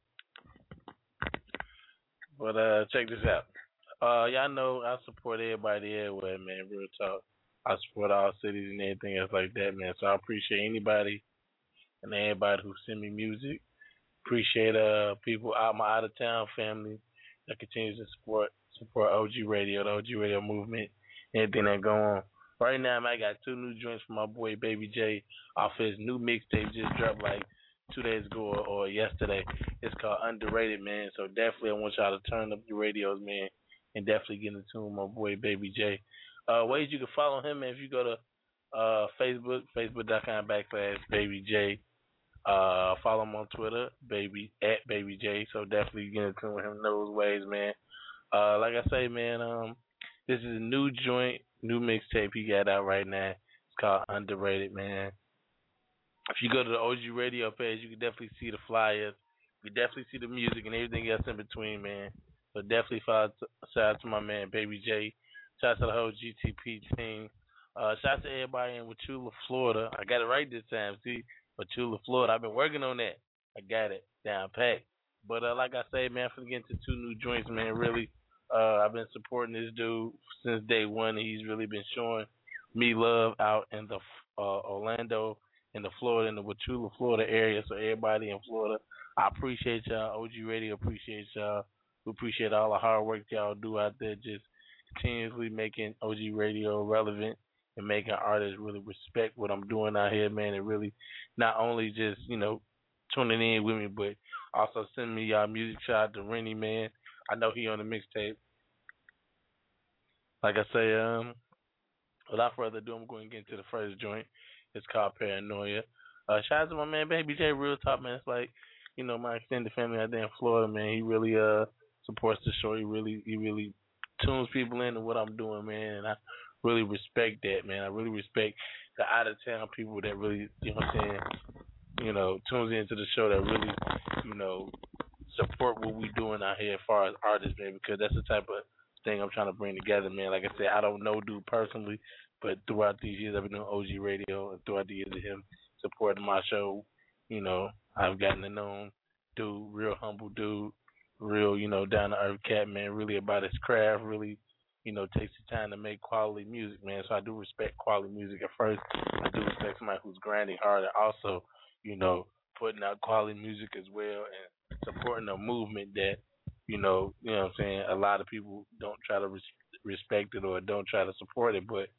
but check this out. Y'all know I support everybody everywhere, man. Real talk. I support all cities and everything else like that, man. So I appreciate anybody and everybody who send me music. Appreciate people out my out of town family that continues to support OG Radio, the OG Radio movement, anything that go on. Right now, man, I got 2 new joints from my boy Baby J off his new mixtape just dropped like 2 days ago or yesterday. It's called Underrated, man. So definitely I want y'all to turn up your radios, man, and definitely get in tune with my boy Baby J. Ways you can follow him, man, if you go to Facebook, facebook.com/Baby J. Follow him on Twitter, @Baby J. So definitely get in tune with him those ways, man. Like I say, man, this is a new joint, new mixtape he got out right now. It's called Underrated, man. If you go to the OG Radio page, you can definitely see the flyers. You can definitely see the music and everything else in between, man. So definitely shout out to my man, Baby J. Shout out to the whole GTP team. Shout out to everybody in Wauchula, Florida. I got it right this time. See, Wauchula, Florida. I've been working on that. I got it down pat. But like I say, man, I'm finna get into 2 new joints, man. Really, I've been supporting this dude since day one. He's really been showing me love out in the Orlando, in the Florida, in the Wauchula, Florida area. So everybody in Florida, I appreciate y'all. OG Radio appreciates y'all. We appreciate all the hard work y'all do out there, just continuously making OG Radio relevant and making artists really respect what I'm doing out here, man, and really not only just, tuning in with me, but also sending me y'all music. Shout out to Rennie, man. I know he on the mixtape. Like I say, without further ado, I'm going to get into the first joint. It's called Paranoia. Shout out to my man Baby J, real top, man. It's like, my extended family out there in Florida, man. He really supports the show. He really tunes people into what I'm doing, man, and I really respect that, man. I really respect the out of town people that really, tunes into the show, that really, support what we doing out here as far as artists, man, because that's the type of thing I'm trying to bring together, man. Like I said, I don't know dude personally, but throughout these years I've been doing OG Radio, and throughout the years of him supporting my show, I've gotten to know him. Dude, real humble dude, real, down to earth cat, man, really about his craft, really, takes the time to make quality music, man. So I do respect quality music at first. I do respect somebody who's grinding hard and also, putting out quality music as well and supporting a movement that, you know what I'm saying, a lot of people don't try to respect it or don't try to support it. But,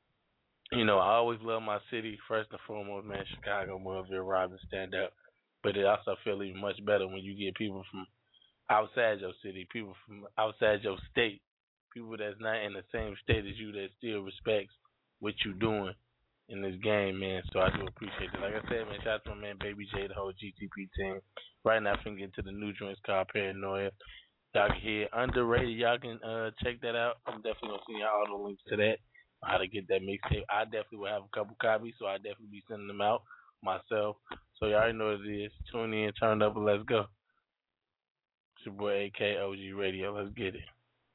I always love my city, first and foremost, man. Chicago, Mobile, Robin, stand up. But it also feels even much better when you get people from outside your city, people from outside your state, people that's not in the same state as you that still respects what you doing in this game, man. So I do appreciate it. Like I said, man, shout out to my man Baby J, the whole GTP team. Right now, I'm finna get into the new joints called Paranoia. Y'all can hear Underrated. Y'all can check that out. I'm definitely gonna send y'all all the links to that, how to get that mixtape. I definitely will have a couple copies, so I definitely be sending them out myself. So y'all already know what it is. Tune in, turn up, and let's go. It's your boy AK OG Radio. Let's get it.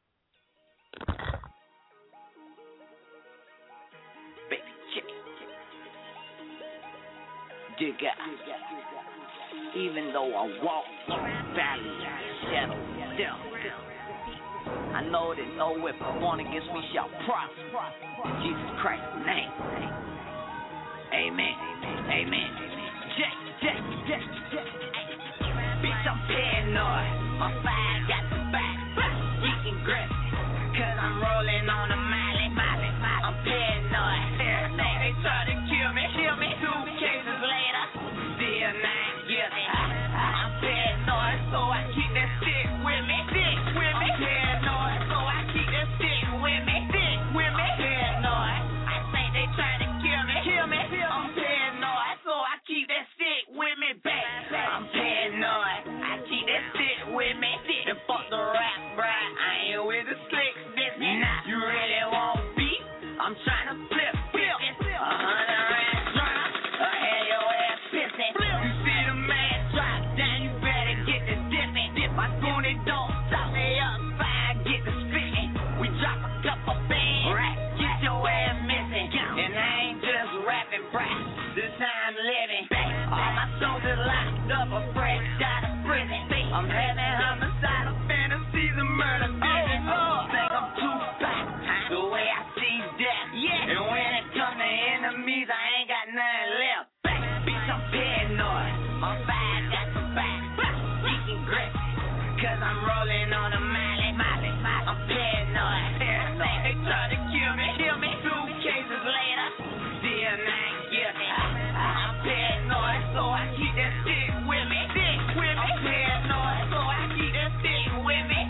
Digga. Even though I walk through valley, shadow, death, I know that no weapon born against me shall prosper. In Jesus Christ's name. Amen. Amen. Bitch, I'm paranoid. My fire got the back. Getting grip. Cause I'm rolling on a molly. I'm paranoid. They try to kill me. 2 cases later. Still not guilty. I'm paranoid, so I keep that stick with me. I'm paranoid, so I keep that stick with me. Paranoid. I think they trying to kill me. I'm paranoid, so I keep that stick with me back. I'm paranoid. I keep that stick with me. And fuck the rap, bruh. I ain't with the slick business. Nah, you really want beef? I'm trying to flip. 100 rounds drop. Have your ass pissing. You see the man drop down, you better get the dipping. My goonie don't stop me up. Fire, get the spitting. We drop a couple bands. Get your ass missing. And I ain't just rapping, bruh. This time living. All my soldiers locked up or fresh out of prison. I'm having homicidal fantasies and murder visions. Think I'm too fat. The way I see death. And when it comes to enemies, I ain't got nothing left. Bitch, I'm paranoid. My fire got the back. Getting grip. Cause I'm rolling on a molly. I'm paranoid. They try to kill me. 2 cases later. Still not guilty. I'm paranoid, so I keep that stick with me. I'm paranoid, so I keep that stick with me.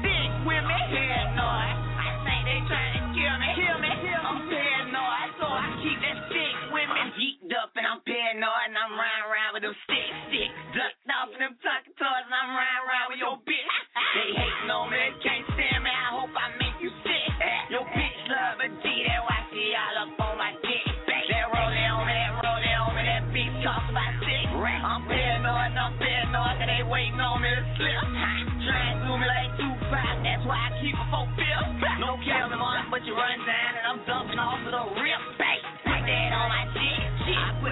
Paranoid. I think they trying to kill me. I'm paranoid, so I keep that stick with me. I'm geeked up and I'm paranoid and I'm riding around with them sticks. Ducked off in them talking toys and I'm riding around with your bitch. They hating on me, they can't stand me. I hope I make you sick. Your bitch love a G, that's why she all up on my dick. That rolling on me, that bitch talks about sick. I'm paranoid, cause they waiting on me to slip. Trying to do me like 2-5, that's why I keep a 4-5. No camera on, but you run down and I'm dumping off of the rip. Bang.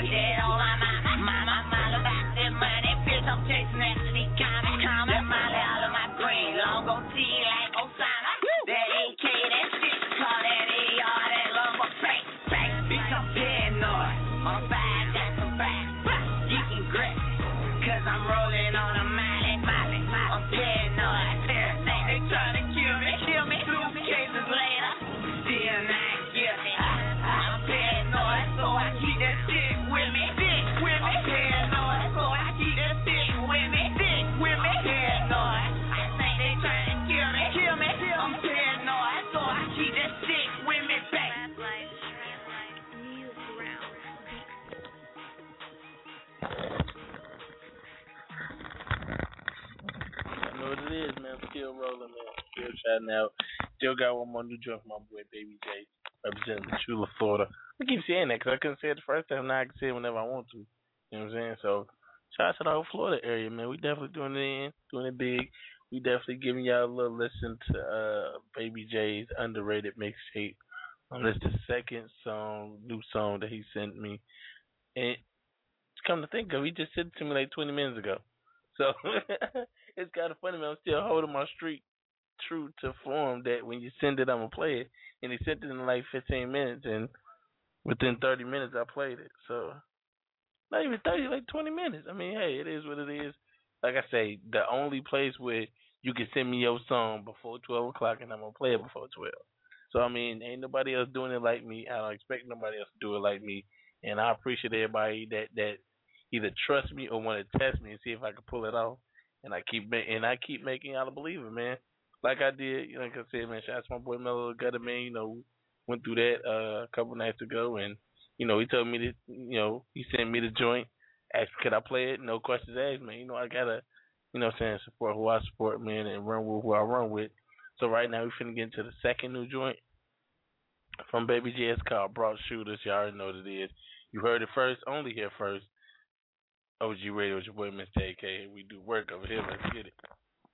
put that on my mama. I'm all about that money, bitch. I'm chasing after these comments. That Molly all of my green, long goatee like Osama. That AK, that shit, call that AR, that lumber paint. Bitch, I'm paranoid. I'm fire, got some fire. Geeking grit, cause I'm rolling on a Molly. I'm paranoid. They tryna kill me. 2 cases later, still not guilty. I'm paranoid, so I keep that shit with me. I'm paranoid, so I keep that shit with me. Paranoid, I think they tryna kill me. I'm paranoid, so I keep that shit with me back. I know what it is, man. Still rolling, man. Still shouting out. Still got one more new joint from my boy Baby J, representing Chula, Florida. I keep saying that because I couldn't say it the first time. Now I can say it whenever I want to. You know what I'm saying? So, shout out to the whole Florida area, man. We definitely doing it big. We definitely giving y'all a little listen to Baby J's underrated mixtape. This is the second new song that he sent me. And come to think of it, he just sent it to me like 20 minutes ago. So it's kind of funny, man. I'm still holding my streak true to form that when you send it, I'm going to play it. And he sent it in like 15 minutes, and within 30 minutes, I played it. So not even 30, like 20 minutes. I mean, hey, it is what it is. Like I say, the only place where you can send me your song before 12 o'clock, and I'm going to play it before 12. So, I mean, ain't nobody else doing it like me. I don't expect nobody else to do it like me. And I appreciate everybody that either trust me or want to test me and see if I can pull it off. And I keep making y'all a believer, man. Like I did, like I said, man, shout out to my boy Mellow Gutter, man. You know, went through that a couple nights ago, and you know, he told me to, you know, he sent me the joint, asked could I play it, no questions asked, man. You know, I gotta, you know what I'm saying, support who I support, man, and run with who I run with. So right now we finna get into the second new joint from Baby J. It's called Brought Shooters. Y'all already know what it is. You heard it first, only here first. OG Radio is your boy Mr. AK. We do work over here. Let's get it.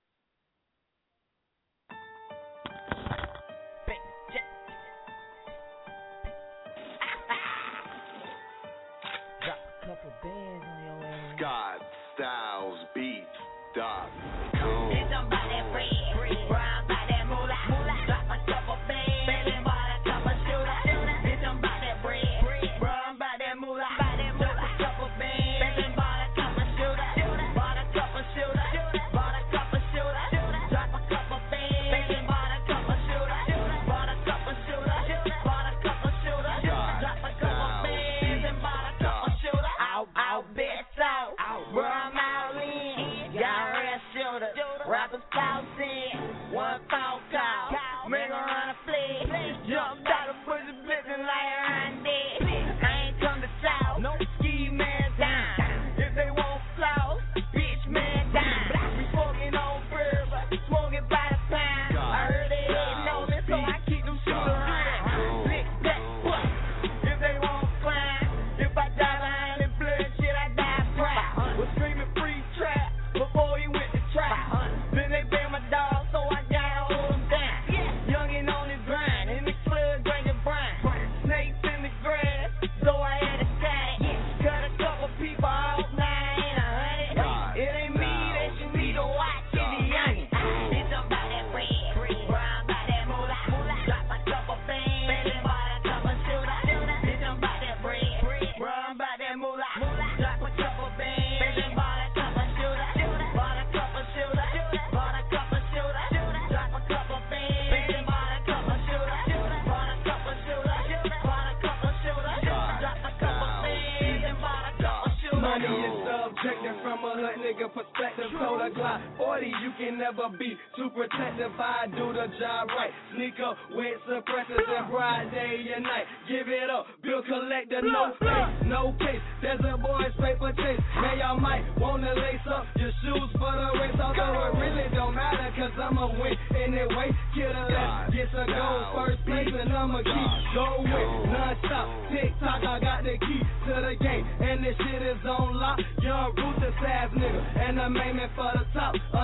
Couple bands on your ass. God Styles Beats.com. Bitch, I'm by that bread, brown by that moolah. Drop a couple bands, baby, bought a couple shooters. Bitch, I'm by that bread, brown by that moolah. Drop a couple bands, baby, bought a couple shooters. Bought a couple shooters, bought a couple shooters. Drop a couple bands, baby, bought a couple shooters. Bought a couple shooters, bought a couple shooters. Drop a couple bands and bought a couple shooters. Out, bitch, out. Where I'm out in. Y'all real shooter. Rappers pouncing. One phone call. Make her run a flee. Jumped out of pussy blitzing like Randy. I ain't come to south. No ski man down. If they want flaws, bitch man down. We smoking on bourbon. Smoking by the pound. I heard they hating on me, so I keep them shooters around. Lick that butt. If they want climb. If I die behind the blood shit, I die proud. Was screaming free trap before he went to trap. Then they banned my dog, so I gotta hold him down. Youngin' on his grind, in the club drinking brine. Snakes in the grass, so I had to cut it. Cut a couple people off, now I ain't 100. It ain't me that you need to watch, it's the youngin'. Bitch, I'm by that bread, brown by that moolah. Drop a couple bands, baby, bought a couple shooters. Bitch, I'm by that bread, brown by that moolah. Drop a couple bands, baby, bought a couple shooters. Bought a couple shooters, bought a couple shooters. Drop a couple bands, baby, bought a couple shooters. Bought a couple shooters, bought a couple shooters. Drop a couple bands and bought a couple shooters. Money is subjective from a hood nigga perspective. Told a Glock 40, you can never be too protective. I do the job right. Sneak up with suppressors and broad day and night. Give it up, bill collector, no face, no case. There's a boy's paper chase. Man, y'all might wanna lace up your shoes for the race. Although it really don't matter, cause I'ma win anyway. Kill the left, gets a goal first place, and I'ma keep going non-stop. TikTok, I got the key to the game, and this shit is on lock. Young Ruthless ass nigga, and I'm aiming for the top. A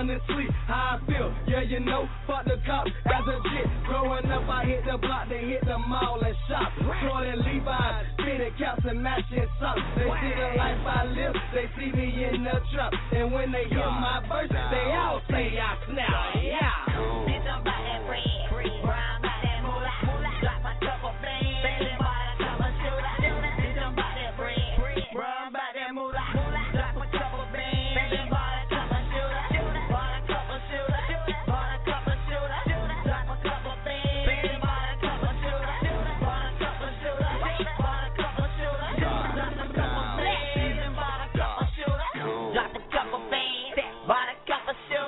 and sleep. How I feel, yeah, you know, fuck the cops. As a jit, growing up, I hit the block, they hit the mall and shop. Jordan Levi's, fitted caps and matching socks. They see the life I live, they see me in the trap. And when they hear my verse, they all say I snap. Yeah. Bitch, I'm about that bread. Brown about that moolah. Drop my couple bands. Baby, boy, I come a shooter. Bitch, I'm about that bread. Brown about that moolah. Drop a couple bands. Baby, boy, I come a shooter. Bought a couple shooters. Bought a couple shooters. Drop a couple bands. Baby, boy, I come a shooter. Bought a couple shooters. Bought a couple shooters. Drop a couple bands. Bought a couple shooters. Drop a couple bands. Bought a couple shooters.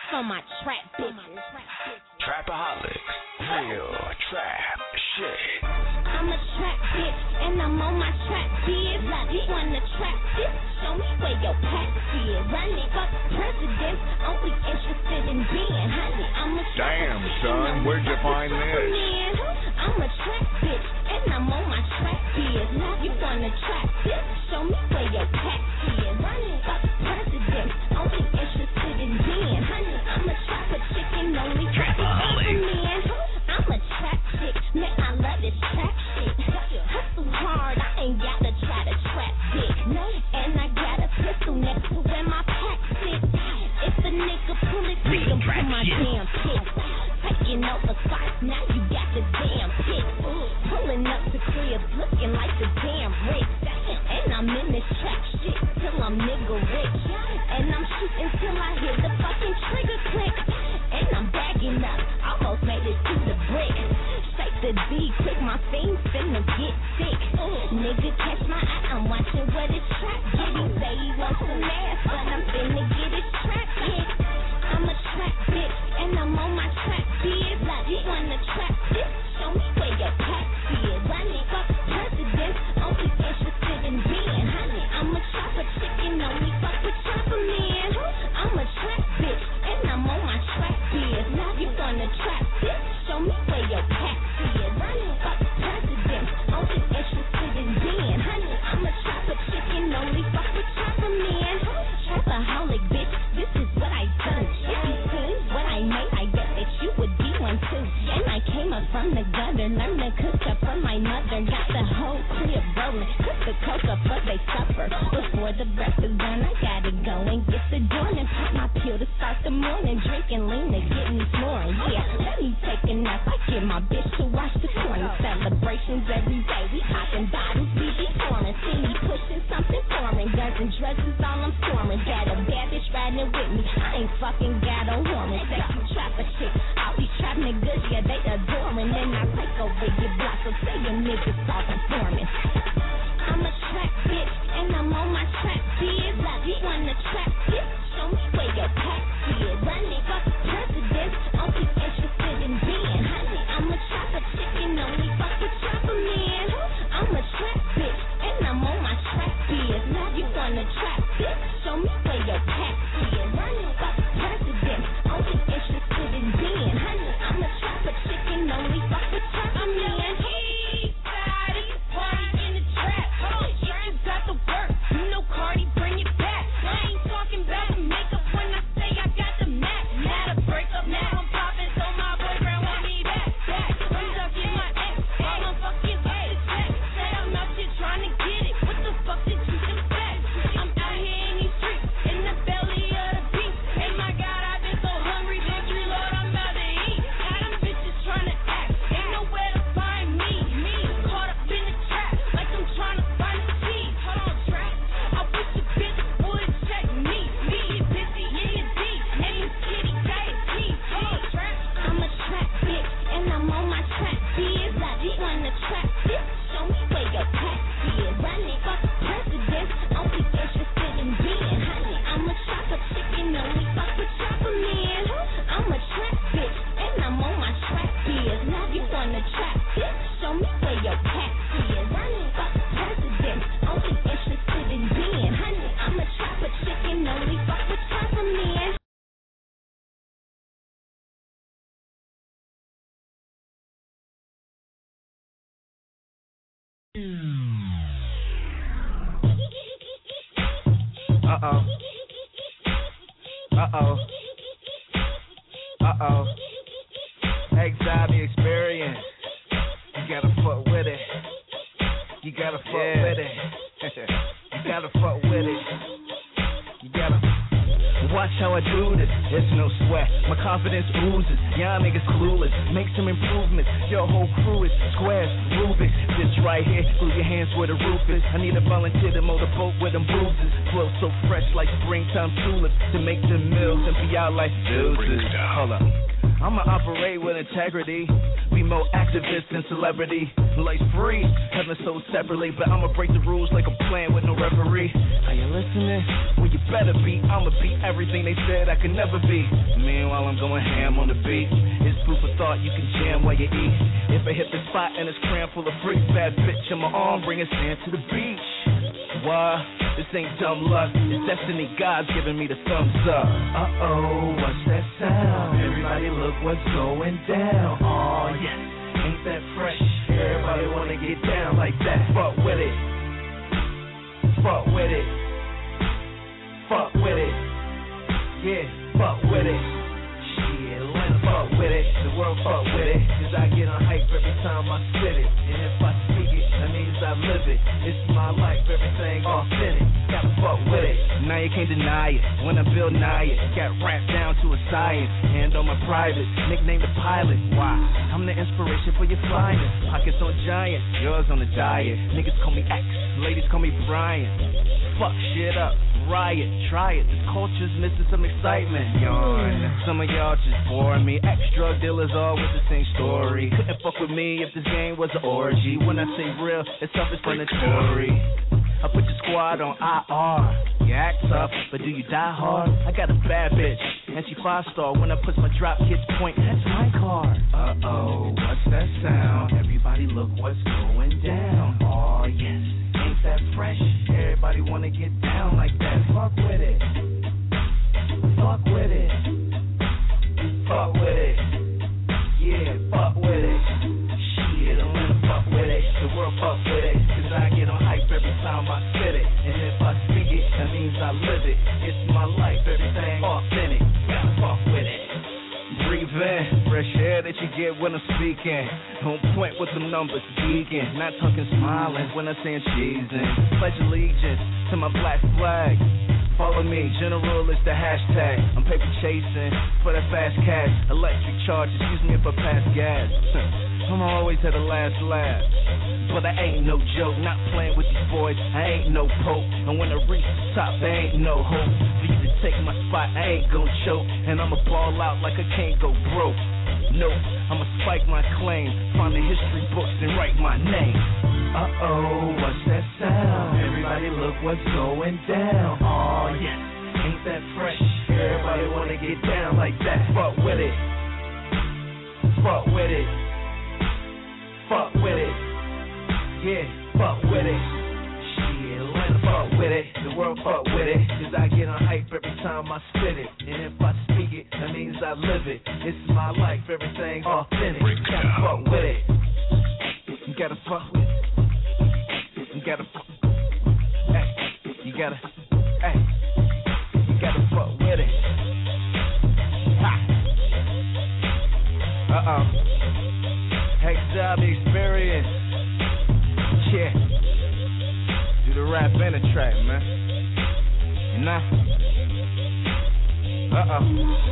for my trap bitches. Trapaholics, real trap shit. I'm a trap bitch, and I'm on my trap biz. You wanna trap this? Show me where your pack is. Running fuck presidents, only interested in being honey. I'm a trap Damn, son, where'd you find this? I'm a trap bitch, and I'm on my trap biz. You wanna trap this? Show me where your pack is. Running fuck presidents, only interested in being honey. I'm a trapper chicken, only Trapaholics. I'm a trap chick, man, I love this trap shit. Hustle hard, I ain't gotta try to trap dick. And I got a pistol next to where my pack sits. If a nigga pull it, beat him for my damn pick. Taking over spots, now you got the damn pick. Pulling up to cribs, looking like the damn rich. And I'm in this trap shit till I'm nigga rich. And I'm shooting till I hear the fucking trigger click. And I'm bagging up, almost made it to the brick. Shake the D, quick, my fiends finna get sick. Nigga catch my eye, I'm watching what his trap get. He say he wants some ass, but I'm finna get his trap hit. I'm a trap bitch, and I'm on my trap biz. You wanna trap this? Show me where your pack is. Running fuck presidents, only interested in being honey. I'm a trapper chicken, only fuck with trapper men. I'm a trap bitch, and I'm on my trap biz. You wanna trap this? Show me where your pack is. Running fuck presidents, only interested in being honey. I'm a trapper chicken, only fuck with trapper men. Trapaholic bitch, this is what I do. If you seen what I made, I bet that you would be one too. And I came up from the gutter, learned to cook up for my mother. Got the whole crib rolling, cook the coke up for they supper. Before the breakfast done, I gotta go and get the dawn and pop my pill to start the morning. Drinking lean to get me snoring. Yeah, let me take a nap. I get my bitch to watch the corner. Celebrations every day, we popping bottles, we be pouring. See me pushing something foreign, guns and drugs is all I'm storing. Got a bad bitch riding with me, I ain't fucking got a woman. Sexy trapper chick, all these trap niggas, yeah, they adoring. Then I take over your block, so say your niggas start performing. I'm a trap bitch, and I'm on my trap biz. You wanna trap this? Show me where your pack is. Running fuck presidents, only interested in being honey. I'm a trapper chicken, only fuck with trapper men. I'm a trap bitch, and I'm on my trap biz. You wanna trap this? Show me where your pack is. Running fuck presidents, only interested in being honey. I'm a trapper chicken, only fuck with trapper men. Party in the trap. You got the work. You know Cardi, bring it back. I ain't talking about the makeup when I say I got the Mac. Now to break up, now I'm popping, so my boyfriend want me back. I'm stuck in my ex, all I'm fucking up is sex. Said I'm out here trying to get it. What the fuck did you expect? I'm out here in these streets, in the belly of the beast. And my God, I've been so hungry, thank you Lord, I'm about to eat. Got them bitches trying to act, ain't nowhere to find me. Caught up in the trap, like I'm trying to find a cheese. Hold on, trap, I wish a bitch would check me. Me, you busy, yeah, you deep, and this kitty got his teeth. Hold on, trap, I'm a trap bitch, and I'm on my trap biz. You wanna trap this? Show me where your pack is. Running fuck presidents, only interested in being honey. I'm a trapper chicken, only fuck with trapper men. I'm a trap bitch, and I'm on my trap biz. You wanna trap this? Show me where your pack is. Running fuck presidents, only interested in being honey. I'm a trapper chicken, only fuck with trapper men. Uh-oh. Uh-oh. Uh-oh. Exile experience. You gotta fuck with it. You gotta fuck with it. You gotta fuck with it. You gotta watch how I do this. It's no sweat. My confidence oozes. Y'all niggas clueless. Make some improvements. Your whole crew is squares, Rubik's. This right here, glue your hands where the roof is. I need a volunteer to mow the boat with them bruises. Flow so fresh like springtime tulips to make them meals and be out like deuces. Hold up. I'ma operate with integrity. Be more activist than celebrity. Life's free, heaven sold separately. But I'ma break the rules like I'm playing with no referee. Are you listening? Well, you better be. I'ma be everything they said I could never be. Meanwhile, I'm going ham on the beat. It's food for thought, you can jam while you eat. If I hit the spot and it's crammed full of freaks, bad bitch in my arm, bring a sand to the beach. Why? This ain't dumb luck. It's destiny. God's giving me the thumbs up. Uh-oh, what's that sound? Everybody look what's going down. Oh, yes. Ain't that fresh? Everybody wanna get down like that. Fuck with it. Fuck with it. Fuck with it. Yeah, fuck with it. Shit, let's fuck with it. The world fuck with it. Cause I get on hype every time I spit it. And if I speak it, that means I live it. It's my life, everything authentic. Gotta fuck with it. Now you can't deny it. When I Bill Nye it, got rapped down to a science. Hand on my private, nicknamed the pilot. Why? I'm the inspiration for your flying. Pockets on giant, yours on the diet. Niggas call me X, ladies call me Brian. Fuck shit up, riot, try it. This culture's missing some excitement. Yawn. Some of y'all just bore me. Ex-drug dealers all with the same story. Couldn't fuck with me if this game was an orgy. When I say real, it's self-explanatory. I put your squad on IR. You act tough, but do you die hard? I got a bad bitch, and she 5-star. When I push my drop kids point, that's my car. Uh-oh, what's that sound? Everybody look what's going down. Oh, yes, ain't that fresh? Everybody wanna get down like that. Fuck with it. Fuck with it. Fuck with it. Yeah, fuck with it. Shit, I'm gonna fuck with it. The world fuck with it. Cause I get on hype every time I spit it. And if I speak it, that means I live it. It's my life, everything authentic. Gotta fuck with it. Breathe in, fresh air that you get when I'm speaking. On point with the numbers, geeking. Not talking smiling when I'm saying cheesing. Pledge allegiance to my black flag. Follow me, general is the hashtag. I'm paper chasing for that fast cash. Electric charges, use me if I pass gas. I'm always at the last laugh. But I ain't no joke, not playing with these boys. I ain't no pope. And when I reach the top, there ain't no hope for you to take my spot. I ain't gon' choke. And I'ma ball out like I can't go broke. No, I'ma spike my claim, find the history books and write my name. Uh-oh, what's that sound? Everybody look what's going down. Oh, yes, ain't that fresh? Everybody wanna get down like that. Fuck with it. Fuck with it. Fuck with it. Yeah, fuck with it. Shit, let's fuck with it. The world fuck with it. Cause I get on hype every time I spit it. And if I speak it, that means I live it. It's my life, everything authentic. Gotta fuck with it. You gotta fuck with it. You gotta fuck. Hey, you gotta. Hey, you gotta fuck with it. Ha. Uh-oh. Exile experience. Yeah. Do the rap and the track, man. You know? Uh-oh.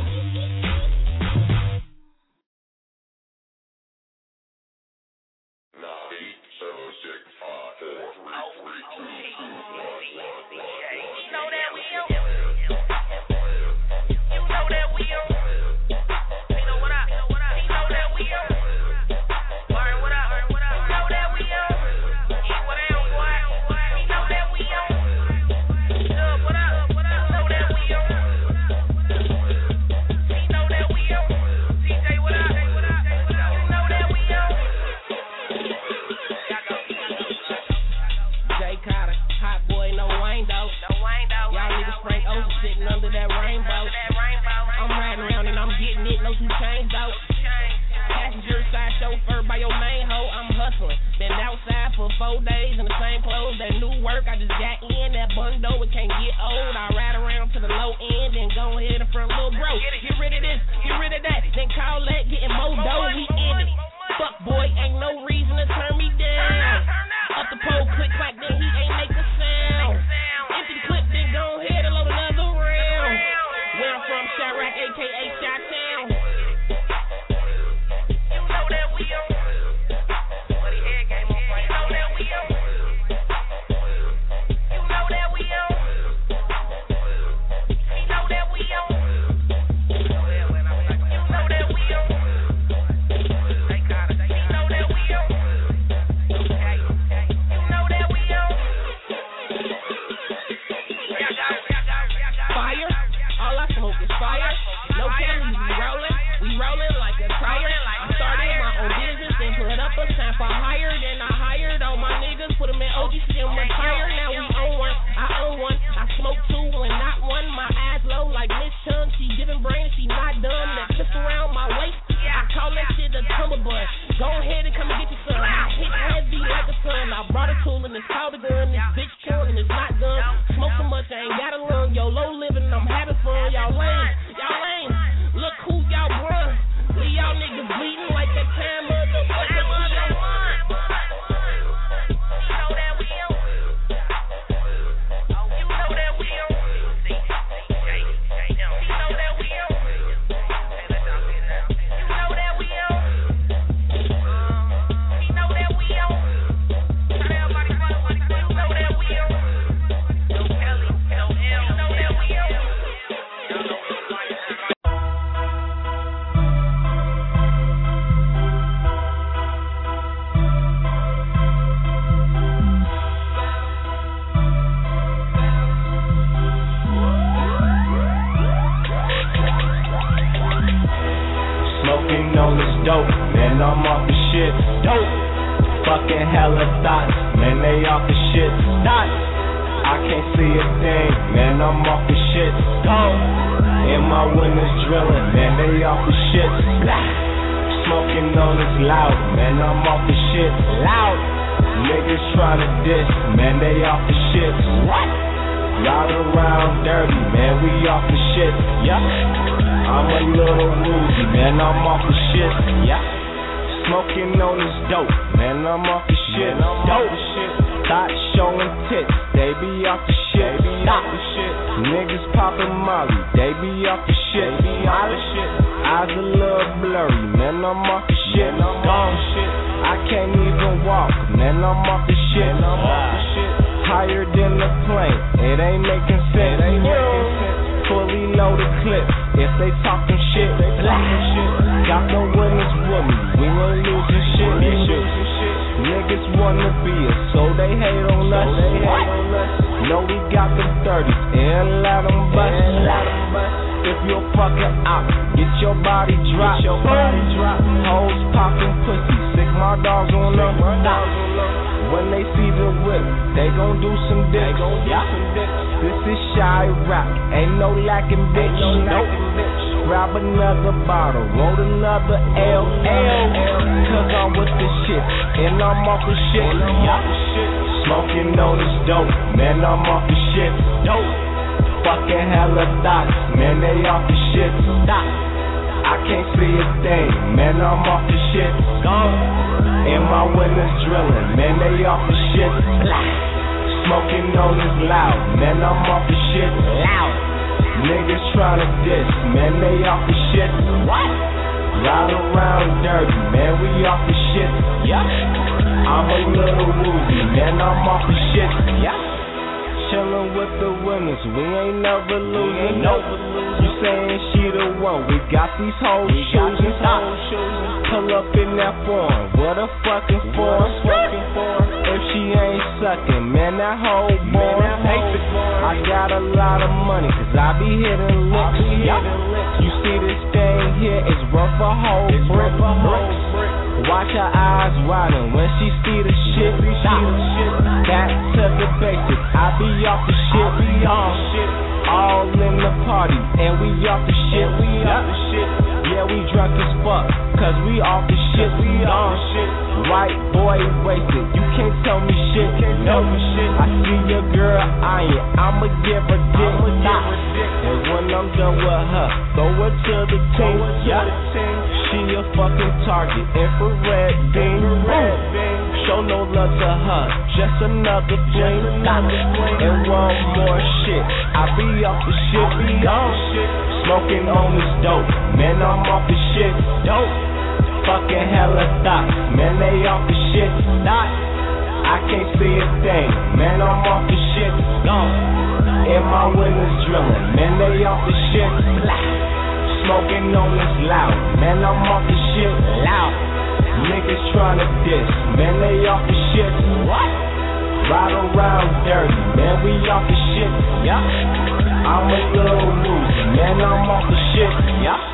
Golden brain, she not done. That twist around my waist, I call that shit a tumble bun. Go ahead and come and get your son. I hit heavy like a son. I brought a tool and it's called a gun. This bitch chewing and it's not done. Smoke so much I ain't got a lung. Yo, low living, I'm having fun. Y'all lame, y'all lame. Look who y'all brung. Leave y'all niggas bleeding like that time of the dope, man, I'm off the shit. Dope, fucking hella thoughts, man, they off the shit. Thoughts, I can't see a thing, man, I'm off the shit. Dope, in my windows drilling, man, they off the shit. Smoking on this loud, man, I'm off the shit. Loud, niggas tryna diss, man, they off the shit. What? Y'all around dirty, man, we off the shit. Yeah. I'm a little woozy, man, I'm off the shit, yeah. Smoking on this dope, man, I'm off the shit, dope. Thoughts showing tits, they be off the shit, stop the shit. Niggas popping molly, they be off the shit, eyes a little blurry, man, I'm off the shit, gone shit. I can't even walk, man, I'm off the shit, higher than the plane, it ain't making sense, fully loaded clip. If they talking shit, got the winners with me. We ain't losing shit. Niggas wanna be us, so they hate on us. Know we got the 30s and let them bust. If you're fucking out, get your body dropped. Hoes popping pussy, sick my dogs on them. When they see the whip, they gon' do some dick. This is shy rap, ain't no lacking, bitch. Nope. Grab another bottle, roll another L. Cause I'm with the shit, and I'm off the shit. Smoking on this dope, man, I'm off the shit. Dope. Fucking hella thoughts, man, they off the shit. Stop. I can't see a thing, man, I'm off the shit. In my windows drilling, man, they off the shit. Smoking on this loud, man, I'm off the shit. Loud. Niggas tryna diss, man, they off the shit. What? Ride around dirty, man, we off the shit. Yeah. I'm a little woozy, man, I'm off the shit. Yeah. Chillin' with the winners, we ain't never losing. Nope. You saying she the one, we got these hoes shooting. Pull up in that form, what a fucking form. If she ain't sucking, man, that hoe born. I got a lot of money, cause I be hitting licks. You see this thing here, it's worth a whole brick. Watch her eyes widen when she see the shit. Back to the basics, I be off the shit. All in the party, and we off the shit. Yeah, we drunk as fuck, cause we off the shit. White boy wasted, you can't tell me shit. No shit. I see your girl eyeing, I'ma give her dick. And when I'm done with her, throw her to the team. She a fucking target, infrared beam. Show no love to her, just another fling. And one more shit, I be off the shit. Smoking on this dope, man, I'm off the shit. Dope. Fucking hella thoughts, man, they off the shit. Not, I can't see a thing, man, I'm off the shit. In my windows drilling, man, they off the shit. Smoking on this loud, man, I'm off the shit. Loud. Niggas tryna diss, man, they off the shit. What? Ride around dirty, man, we off the shit. Yeah. I'm a little woozy, man, I'm off the shit. Yeah.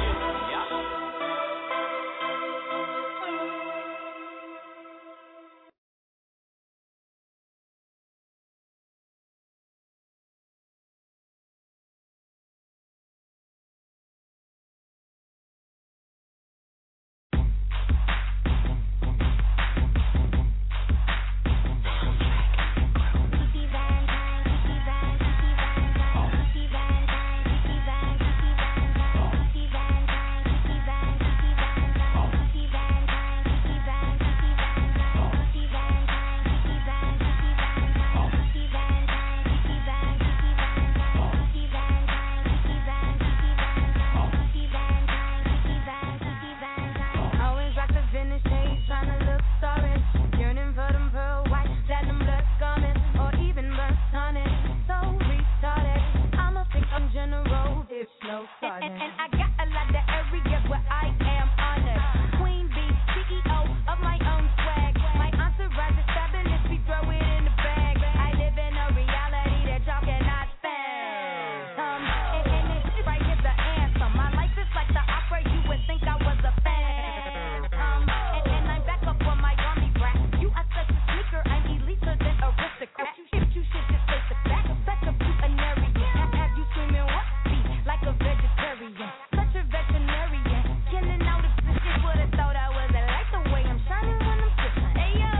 And I got a lot of areas where I am honored. Queen bee, CEO of my own swag. My entourage is fabulous, we throw it in the bag. I live in a reality that y'all cannot fathom. And this right here's the anthem. My life is like the opera, you would think I was a fan. And I'm back up on my army brat. You are such a sneaker, I'm eliter than aristocrat. You should just face the fact, such a futanarian. Have you screaming what? Like a vegetarian, such a veterinarian, killing out of bitches. Would've thought I wasn't like the way I'm shining when I'm sipping. Hey yo.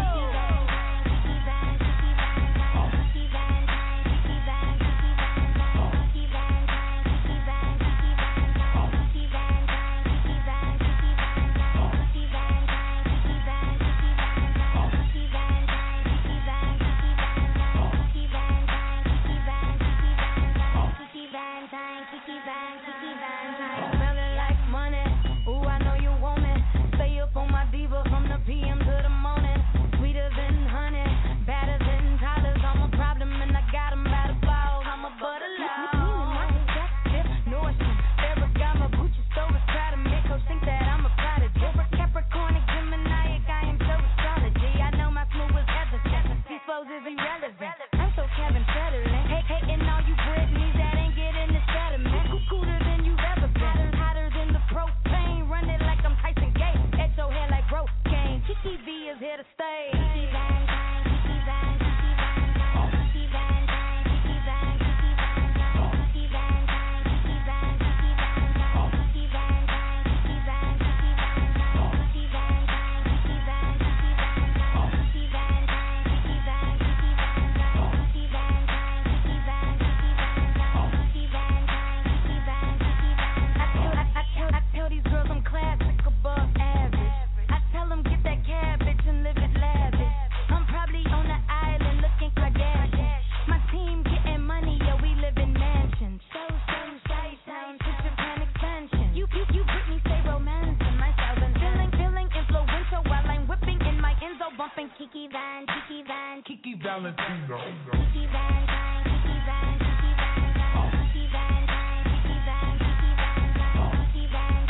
Smelling like money. Ooh, I know you want me. Stay up on my diva from the PM to the morning. Sweeter than honey, better than dollars. I'm a problem and I got 'em by the balls. I'm a butterfly. Nordstrom, Ferragamo, Gucci stores try to make her think that I'm a prodigy. Capricorn and Gemini, I am so astrology. I know my smooth is heaven. These foes is irrelevant. I'm so Kevin Federline. Hating all you Britneys that ain't getting the settlement. Cooler than you've ever been. Hotter than the propane. Run it like I'm Tyson Gay. At your hair like Rogaine. Kiki V is here to stay. I tell these girls I'm classic above average. I tell them get that cabbage and live it lavish. I'm probably on the island looking Kardashian. My team getting money, yeah, we live in mansions. So, Chi-Town to Japan expansion. You Britney say romance in my southern feeling influential while I'm whipping in my Enzo bumping Kiki Van, Kiki Valentino. Kiki Van, Kiki Van, Kiki Van, Kiki Van, Kiki Van, Kiki Van.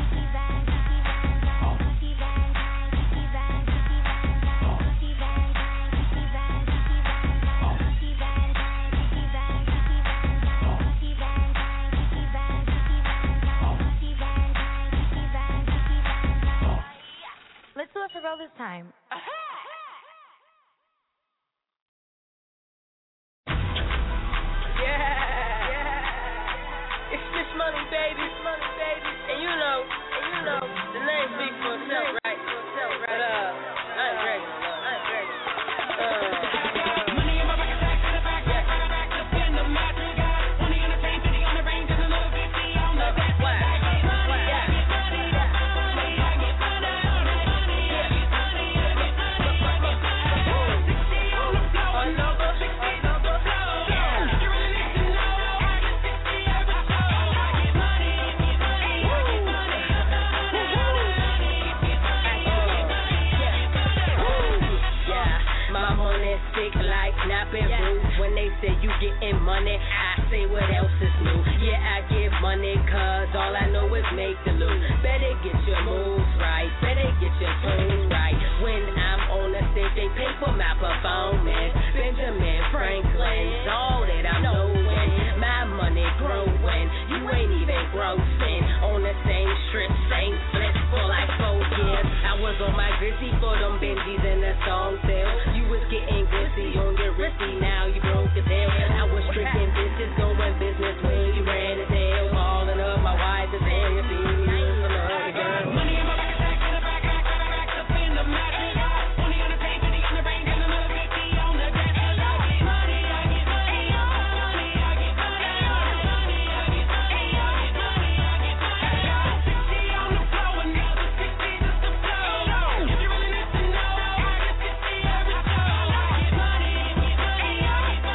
Let's do it for real this time. It's this money, baby. And you know, the name speaks for itself, right? But I ain't ready. Money in my back, back up in the mattress. Money on the chain, 50 on the range, and another 50 on the back. When they say you getting money, I say what else is new. Yeah, I give money cause all I know is make the loot. Better get your moves right, better get your tunes right. When I'm on the stage, they pay for my performance. Benjamin Franklin's all that I'm knowing. My money growing, you ain't even grossing. On the same strip, same flip for like 4 years. I was on my gritty for them Benjis and the song sale. You was getting glitzy on your wristy, now you broke as hell. I was tricking bitches, going business when you ran as hell. Balling up my wife as hell, you see me as another girl. Money in my back up in the mattress. Money on the tape, 50 on the range, and another 50 on the deck. I get money, I get money, I get money, I get money, I get money, I get money, I get money. 60 on the floor, another 60 just to flow. If you really need to know, I get 60 every show. I get money, I get money, I get money.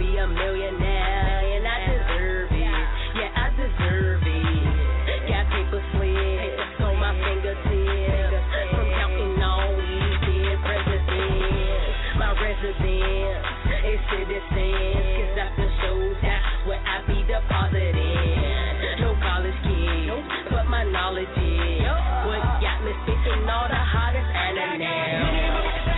be a millionaire, and I deserve it. Yeah, I deserve it. Got paper slips on my fingertips from counting all these dead presidents. My residence is citizens, 'cause that's the shows that's where I be deposited. No college kids, but my knowledge is what got me spitting all the hottest internet.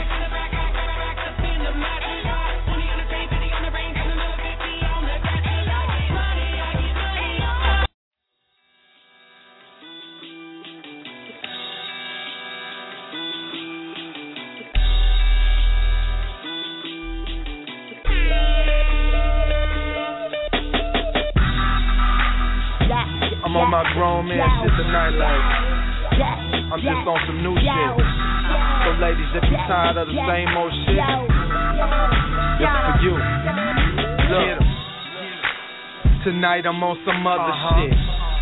I'm on my grown man shit tonight, like I'm just on some new shit. So ladies, if you tired of the same old shit, this for you. Look, tonight I'm on some other shit.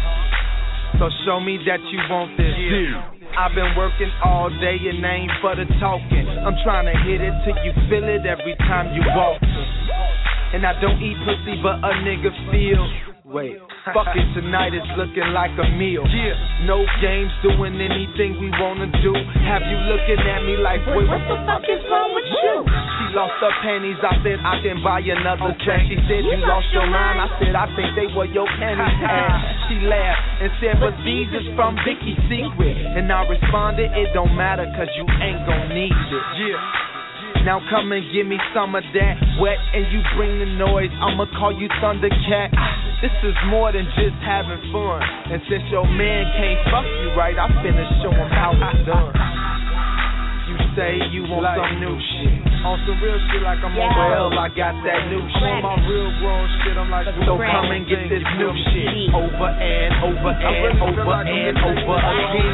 So show me that you want this. I've been working all day and ain't for the talking. I'm trying to hit it till you feel it every time you walk in. And I don't eat pussy, but a nigga feel. Wait, fuck it, tonight it's looking like a meal. No games, doing anything we wanna do. Have you looking at me like, wait, what the fuck is wrong with you? She lost her panties, I said I can buy another set. She said you lost your mind, I said I think they were your panties. And she laughed and said, but these is from Vicky's Secret. And I responded, it don't matter, 'cause you ain't gon' need it. Now come and give me some of that wet, and you bring the noise, I'ma call you Thundercat. This is more than just having fun, and since your man can't fuck you right, I finna show him how it's done. You say you want some new shit, on some real shit like I'm on. Well, I got that new shit, on my real grown shit, I'm like, so come and get this new shit, over and over and over and over again.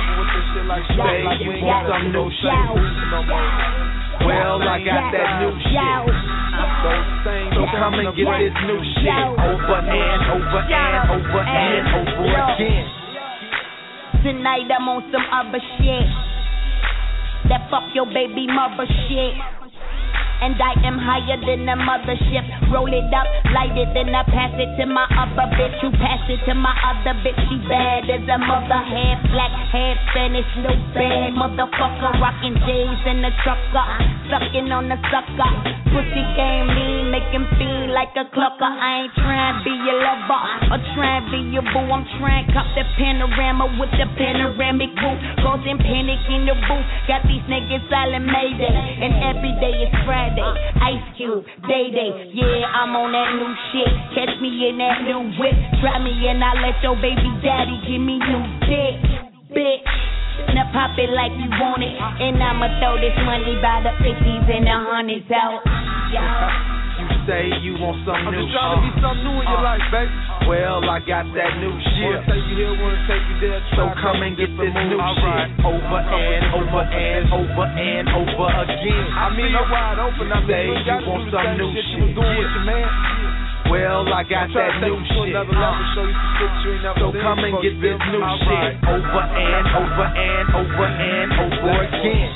Say you want some new shit. Well, I got that new shit. So come and get this new shit. Over and over and over and over again. Tonight I'm on some other shit. That fuck your baby mother shit. And I am higher than the mothership. Roll it up, light it, then I pass it to my other bitch. You pass it to my other bitch. She bad as a mother. Half black, half Spanish, no bad motherfucker. Rockin' J's in the trucker, sucking on the sucker. Pussy game mean, make him feel like a clucker. I ain't trying to be your lover or trying to be your boo. I'm trying to cop the panorama with the panoramic roof. Causing panic in the booth. Got these niggas silent mayday, and every day is Friday. Ice Cube, Day-Day, yeah, I'm on that new shit. Catch me in that new whip. Try me and I let your baby daddy give me new dick, bitch. Now pop it like you want it, and I'ma throw this money by the 50s and the 100s out. Yeah. You say you want something new. I'm just trying to be something new in your life, baby. Well, I got that new shit. Wanna take you here, wanna take you there. So come and get this new shit. Over and over and over and over again. I mean, I'm wide open. I say you want some new shit. Well, I got that new shit. So come and get this new shit. Over and over and over and over again.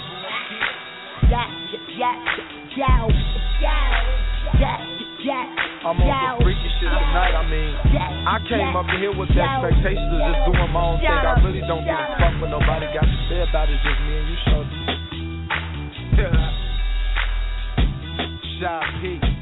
I'm on some freaky shit tonight. I mean, I came up here with the expectations of just doing my own thing. I really don't give a fuck what nobody got to say about it. It's just me and you, shorty. Shy P.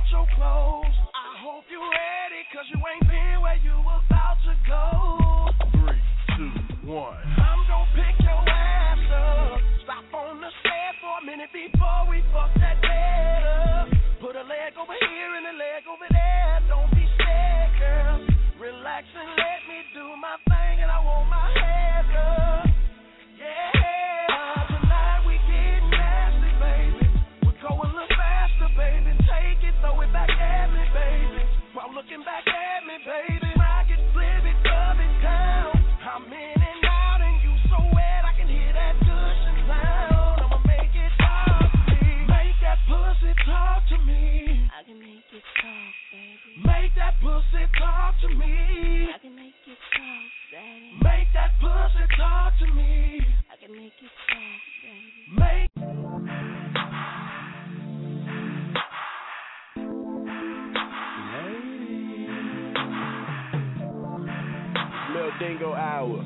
out your clothes. I hope you ready, cause you ain't been where you about to go. 3, 2, 1. I'm gonna pick your ass up. Stop on the stairs for a minute before we fuck that bed up. Put a leg over here and a leg over there. Don't be scared, girl. Relax and let me do my thing, and I want my head up. Yeah, tonight we getting nasty, baby. We're going a little faster, baby. Take it, throw it back at me, baby. While looking back at me, baby. I can flip it, rub it down. I'm in and out, and you so wet, I can hear that cushion sound. I'ma make it talk to me. Make that pussy talk to me. I can make it talk, baby. Make that pussy talk to me. I can make it talk, daddy. Make that pussy talk to me. I can make it talk, baby. Make Lil Dingo Hour.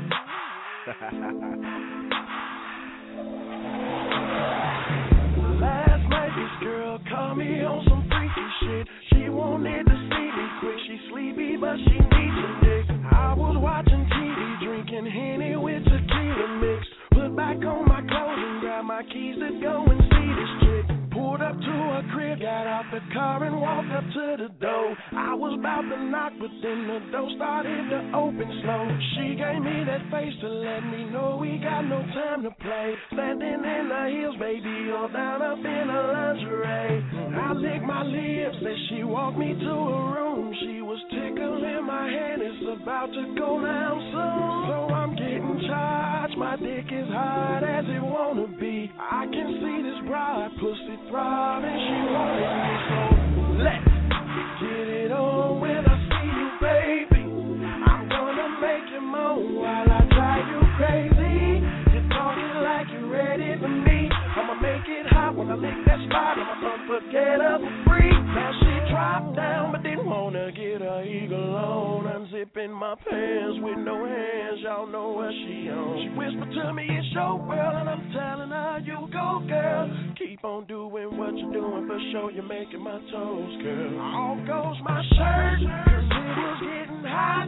Last night this girl called me on some freaky shit. She wanted to see me quick. She sleepy but she needs a dick. I was watching TV, drinking Henny with tequila mix. Put back on my clothes and grab my keys to go and see this chick. Pulled up to her crib, got out the car and walked up to the door. I was about to knock, but then the door started to open slow. She gave me that face to let me know we got no time to play. Standing in the hills, baby, all down up in her lingerie. I licked my lips as she walked me to her room. She was tickling my hand, it's about to go down soon. So I'm getting charged, my dick is hard as it wanna be. I can see this broad pussy throbbing, she wanted me, so let's get it on when I see you, baby. I'm gonna make you moan while I drive you crazy. You're talking like you're ready for me. I'ma make it hot when I lick that spot. I'm an unforgettable freak. Now she dropped down but didn't wanna get her eagle on. Unzipping my pants with no hands, y'all know what she on. She whispered to me, it's your world, and I'm telling her, you go, girl. Keep on doing what you're doing, for sure you're making my toes, girl. Off goes my shirt, cause it was getting hot.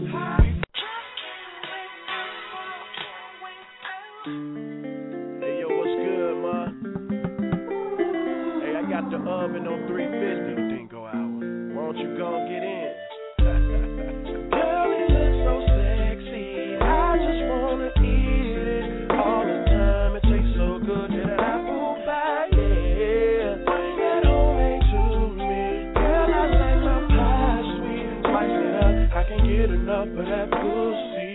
Hey, yo, what's good, ma? Hey, I got the oven on 350. Dingo Hour. Why don't you go and get in? Girl, it looks so sexy. I just wanna eat it all the time. It tastes so good that apple pie, yeah. Bring that homemade to me. Girl, I like my pie sweet. Spice it up, I can't get enough of that pussy.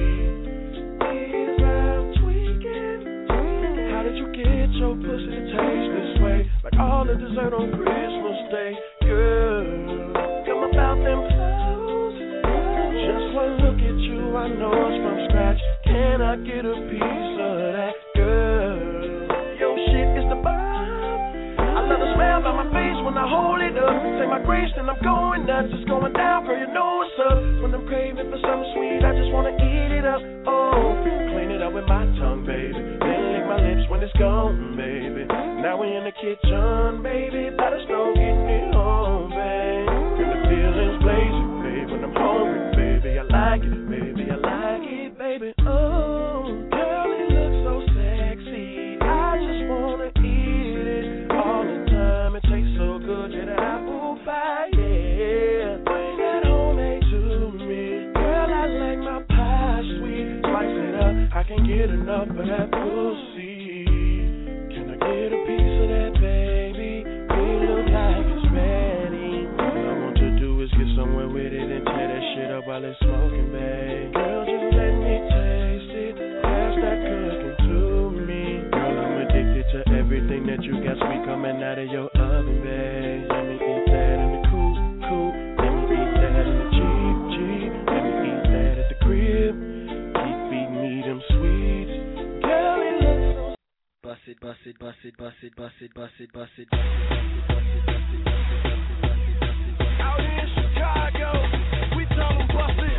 Is I'm tweaking. How did you get your pussy to taste this way? Like all the dessert on Christmas Day, girl. Come about them clothes. Just one look at you, I know it's from scratch. Can I get a piece of that, girl? Your shit is the bomb. I love the smell on my face when I hold it up. Say my grace, then I'm going nuts. It's going down, girl, you know what's up. When I'm craving for something sweet, I just wanna eat it up. Oh, clean it up with my tongue, baby. Then lick my lips when it's gone, baby. Now we in the kitchen, baby. Let us know getting it home, babe. And the feeling's blazing, babe. When I'm hungry, baby, I like it, baby. I like it, baby. Oh, girl, it looks so sexy. I just wanna eat it all the time. It tastes so good, that apple pie, yeah. Bring that homemade to me. Girl, I like my pie sweet. Spice it up, I can't get enough of that pussy. Can I get a piece of that, baby? It look like it's ready. All I want to do is get somewhere with it and tear that shit up while it's smoking, babe. Girl, just let me taste it. Pass that cooking to me. Girl, I'm addicted to everything that you got sweet coming out of your oven, babe. Let me eat that in the coupe. Let me eat that in the Jeep. Let me eat that at the crib. Keep feeding me them sweets. Girl, it looks so. Bust it, bust it, bust it, bust it, bust it, bust it, bust it, bust it, bust it, bust it, bust it, bust it, bust it, bust it, bust it. Out in Chicago, we tell them bust it.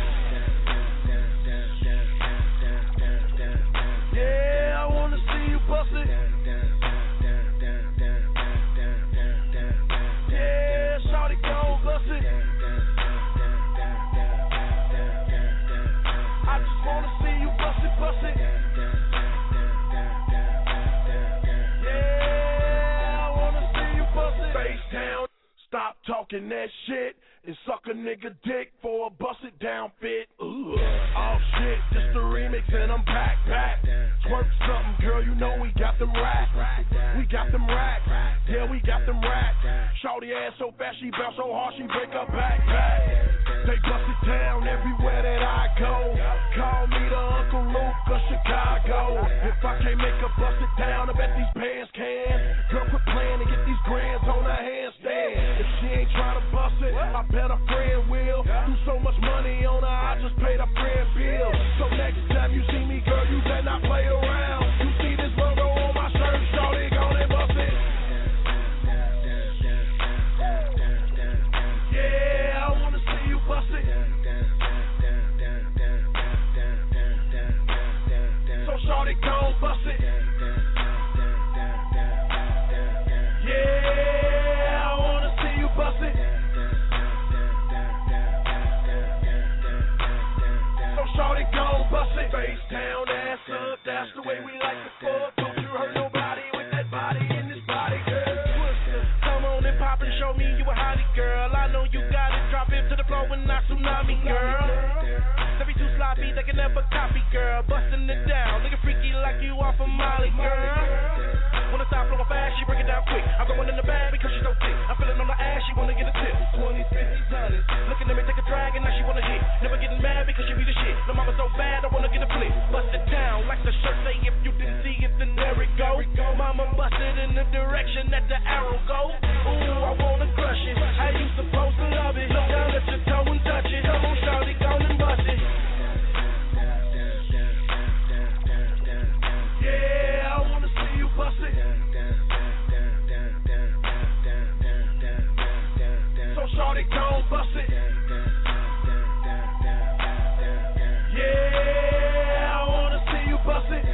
Yeah, I wanna see you bust it. Yeah, talking that shit and suck a nigga dick for a bust it down fit. Ooh. Oh shit, this the remix and I'm back. Twerk something, girl, you know we got them racks. We got them racks, yeah, we got them racks. Shorty ass so fast, she bounce so hard, she break her back. They bust it down everywhere that I go. Call me the Uncle Luke of Chicago. If I can't make her bust it down, I bet these pants can. Girl, quit playing and get these grands on her handstand. If she ain't trying to bust it, I bet a friend will. Do so much money on her, I just paid a friend bill. So next time you see me, girl, you better not play around. You see this logo on my shirt, shorty, gon' and bust it. Yeah, I wanna see you bust it. So shorty, gon' bust it. Yeah, I wanna see you bust it. So shorty, gon' bust it. Face down, ass up, that's the way we like to fuck. Don't you hurt nobody with that body in this body, girl. Come on and pop and show me you a hottie, girl. I know you got it, drop it to the floor and not tsunami, girl. Never too sloppy, they can never copy, girl. Busting it down, looking freaky like you off of Molly, girl. When I stop blowing fast, she bring it down quick. I'm going in the bag because she's so thick. I'm feeling on the ass, she wanna get a tip. 20, 50, hundreds. Looking at me, take a drag, and now she wanna hit. Never getting mad because she be the shit. No mama so bad, I wanna get a flip. Bust it down like the shirt say. If you didn't see it, then there it go. Mama bust it in the direction that the arrow go. Ooh, I wanna crush it. How you supposed to love it? Now let your toe and touch it. Come on, shawty, go and bust it. Yeah, I wanna see you bust it. So shawty, gon' bust it. Yeah, I wanna see you bust it.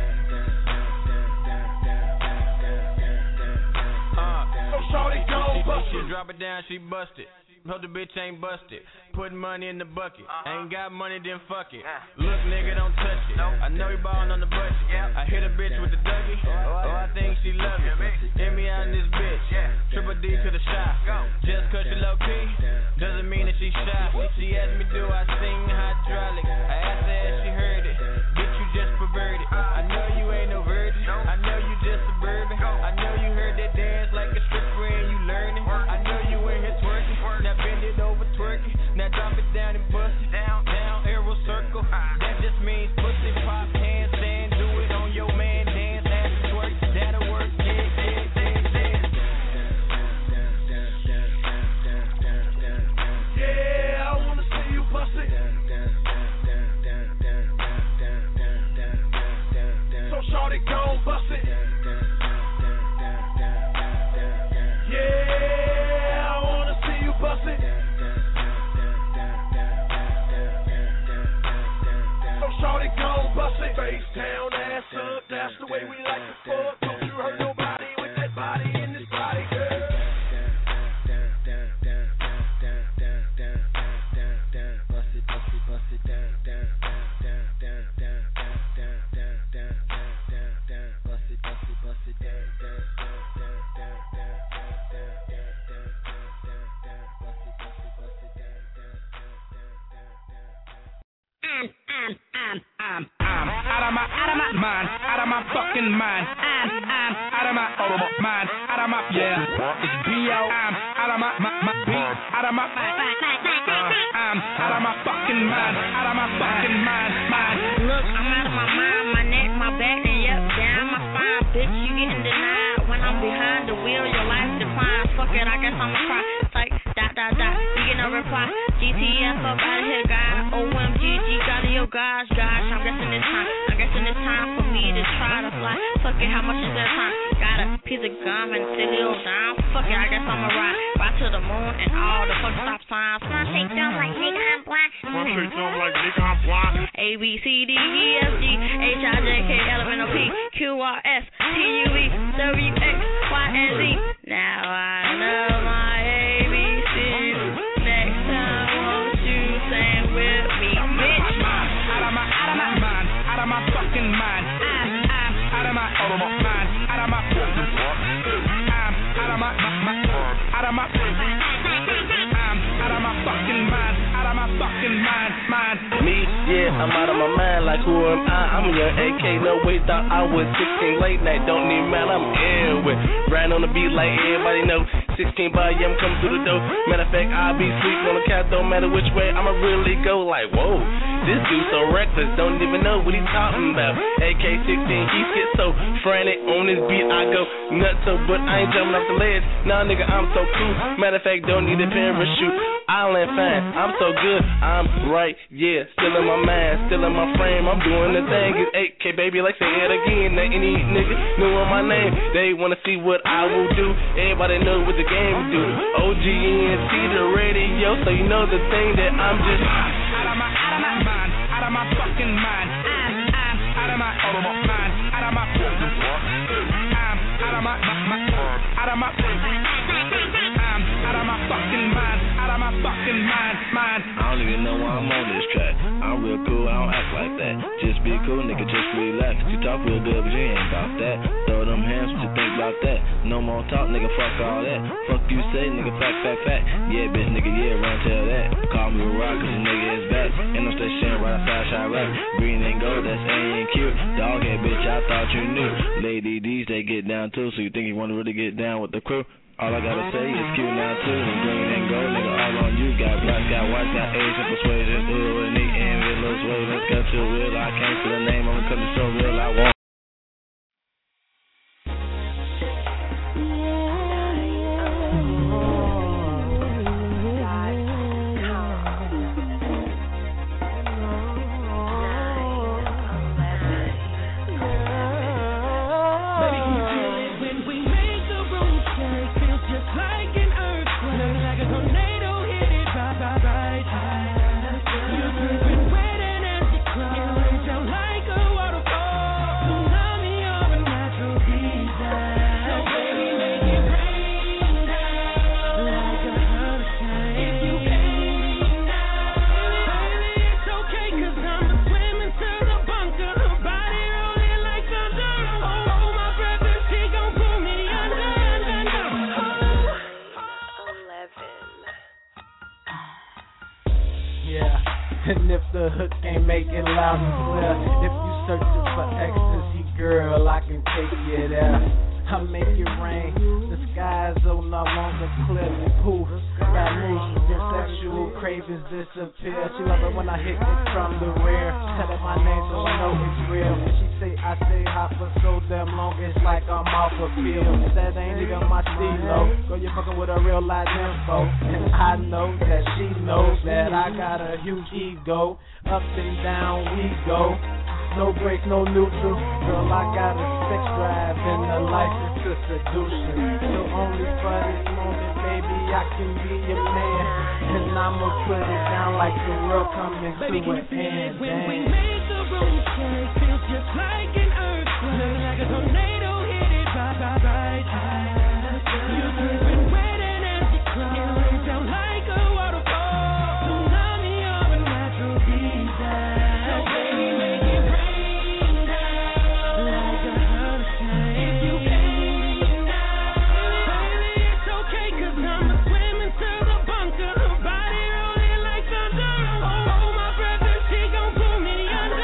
So shawty, gon' bust it. She drop it down, she bust it. Hope the bitch ain't busted. Putting money in the bucket. Ain't got money, then fuck it. Look, nigga, don't touch it. I know you ballin' on the budget. I hit a bitch with the Dougie. Oh, I think she love it. Hit me out in this bitch. Triple D to the shot. Just cause she low key doesn't mean that she shy. She asked me, do I sing hydraulic? I asked her if she heard it. Bitch, you just perverted. I know you ain't no virgin. I know you just suburban. I know you heard that dance like a stripper and you learning. I know you in here twerking. Now bend it over, twerking. Now drop it down and bust it. Down, arrow circle. That just means pussy pop, handstand. Do it on your man, dance, ass and twerk. That'll work, yeah. Yeah, I wanna see you bust it. So shorty, gon' bust it. Yeah, I wanna see you bust it. So shorty, gon' bust it. Face down, ass up, that's the way we like to fuck. Don't you hurt nobody with that body in this body, girl. I'm out of my mind, out of my fucking mind. I'm out of my mind, out of my it's B.O. I'm out of my beat, out of my I'm out of my fucking mind, out of my fucking mind. Look, I'm out of my mind, my neck, my back, and yep, down my spine. Bitch, you getting denied when I'm behind the wheel. Your life decline. Fuck it, I guess I'ma cry. It's like dot. You get no reply. GTF up out of here, guy. OMGG, got to your gosh. I'm guessing it's time for me to try to fly. Fuck it, how much is that time? Got a piece of gum and still down. Fuck it, I guess I'ma ride to the moon and all the fucking stop signs. Wanna shake them like nigga, I'm blind. A B C D E F G H I J K L M N O P Q R S T U V W X Y and Z. Now I know my ABCs. Next time, won't you sing with me, bitch? Out of my mind, out of my fucking mind. I'm out of my mind, out of my I'm out of my Yeah, I'm out of my mind, like who am I? I'm a young AK, no way, thought I was 16 late night, don't need matter, I'm in with. Riding on the beat like everybody know. 16 by yeah, I'm coming through the door. Matter of fact, I'll be sleeping on the couch, don't matter which way, I'ma really go like, whoa. This dude so reckless, don't even know what he talking about. AK-16, he get so frantic on this beat, I go nuts, so but I ain't jumping off the ledge. Nah, nigga, I'm so cool. Matter of fact, don't need a parachute. I'll land fine, I'm so good, I'm right, yeah. Still in my mind, still in my frame, I'm doing the thing. It's 8K, baby, like say it again. Now any nigga knowing my name, they wanna see what I will do. Everybody know what the game will do. OGNT, the radio, so you know the thing that I'm just out of my mind, out of my fucking mind. I'm out of my mind, out of my I'm out of my out of my I'm out of my fucking mind, out of my fucking mind. I don't even know why I'm on this track. I'm real cool, I don't act like that. Just be cool, nigga, just relax. You talk real good, but you ain't about that. Throw them hands, what you think about that? No more talk, nigga, fuck all that. Fuck you say, nigga, fact. Yeah, bitch, nigga, yeah, run, tell that. Call me a rock, cause your nigga is back. Ain't no station right outside, shot rap. Green and gold, that's A&Q. Dog head, bitch, I thought you knew. Lady D's, they get down too, so you think you wanna really get down with the crew? All I gotta say is Q now too, and green and gold, nigga, all on you. Got black, got white, got Asian persuasion, ooh, and neat, and real little sway, let's get too real. I can't feel the name, I'm cause it's so real, I won't. And if the hook ain't making loud and clear, if you searching for ecstasy, girl, I can take you there. I make it rain, the skies no longer clear. Poof, that moves, your sexual cravings disappear. She love it when I hit it from the rear. Tell her my name so I know it's real. She say I stay hot for so damn long, it's like I'm off a pill. That ain't even my stilo. Girl, you're fucking with a real live info. And I know that she knows that I got a huge ego. Up and down we go. No break, no neutral. Girl, I got a sex drive and a license to seduction. So only for this moment, baby, I can be your man. And I'ma put it down like the world coming to an end. When we make the room shake, feels just like an earthquake. Like a tornado hit it right. You're dripping wet and as you cry. It rains down like a waterfall. Tsunami of a natural disaster. So baby, make it rain down like a hurricane. If you can't now, baby, it's okay, cause I'm swimming to the bunker. Her body rolling like thunder. Hold my breath and she gon' pull me under.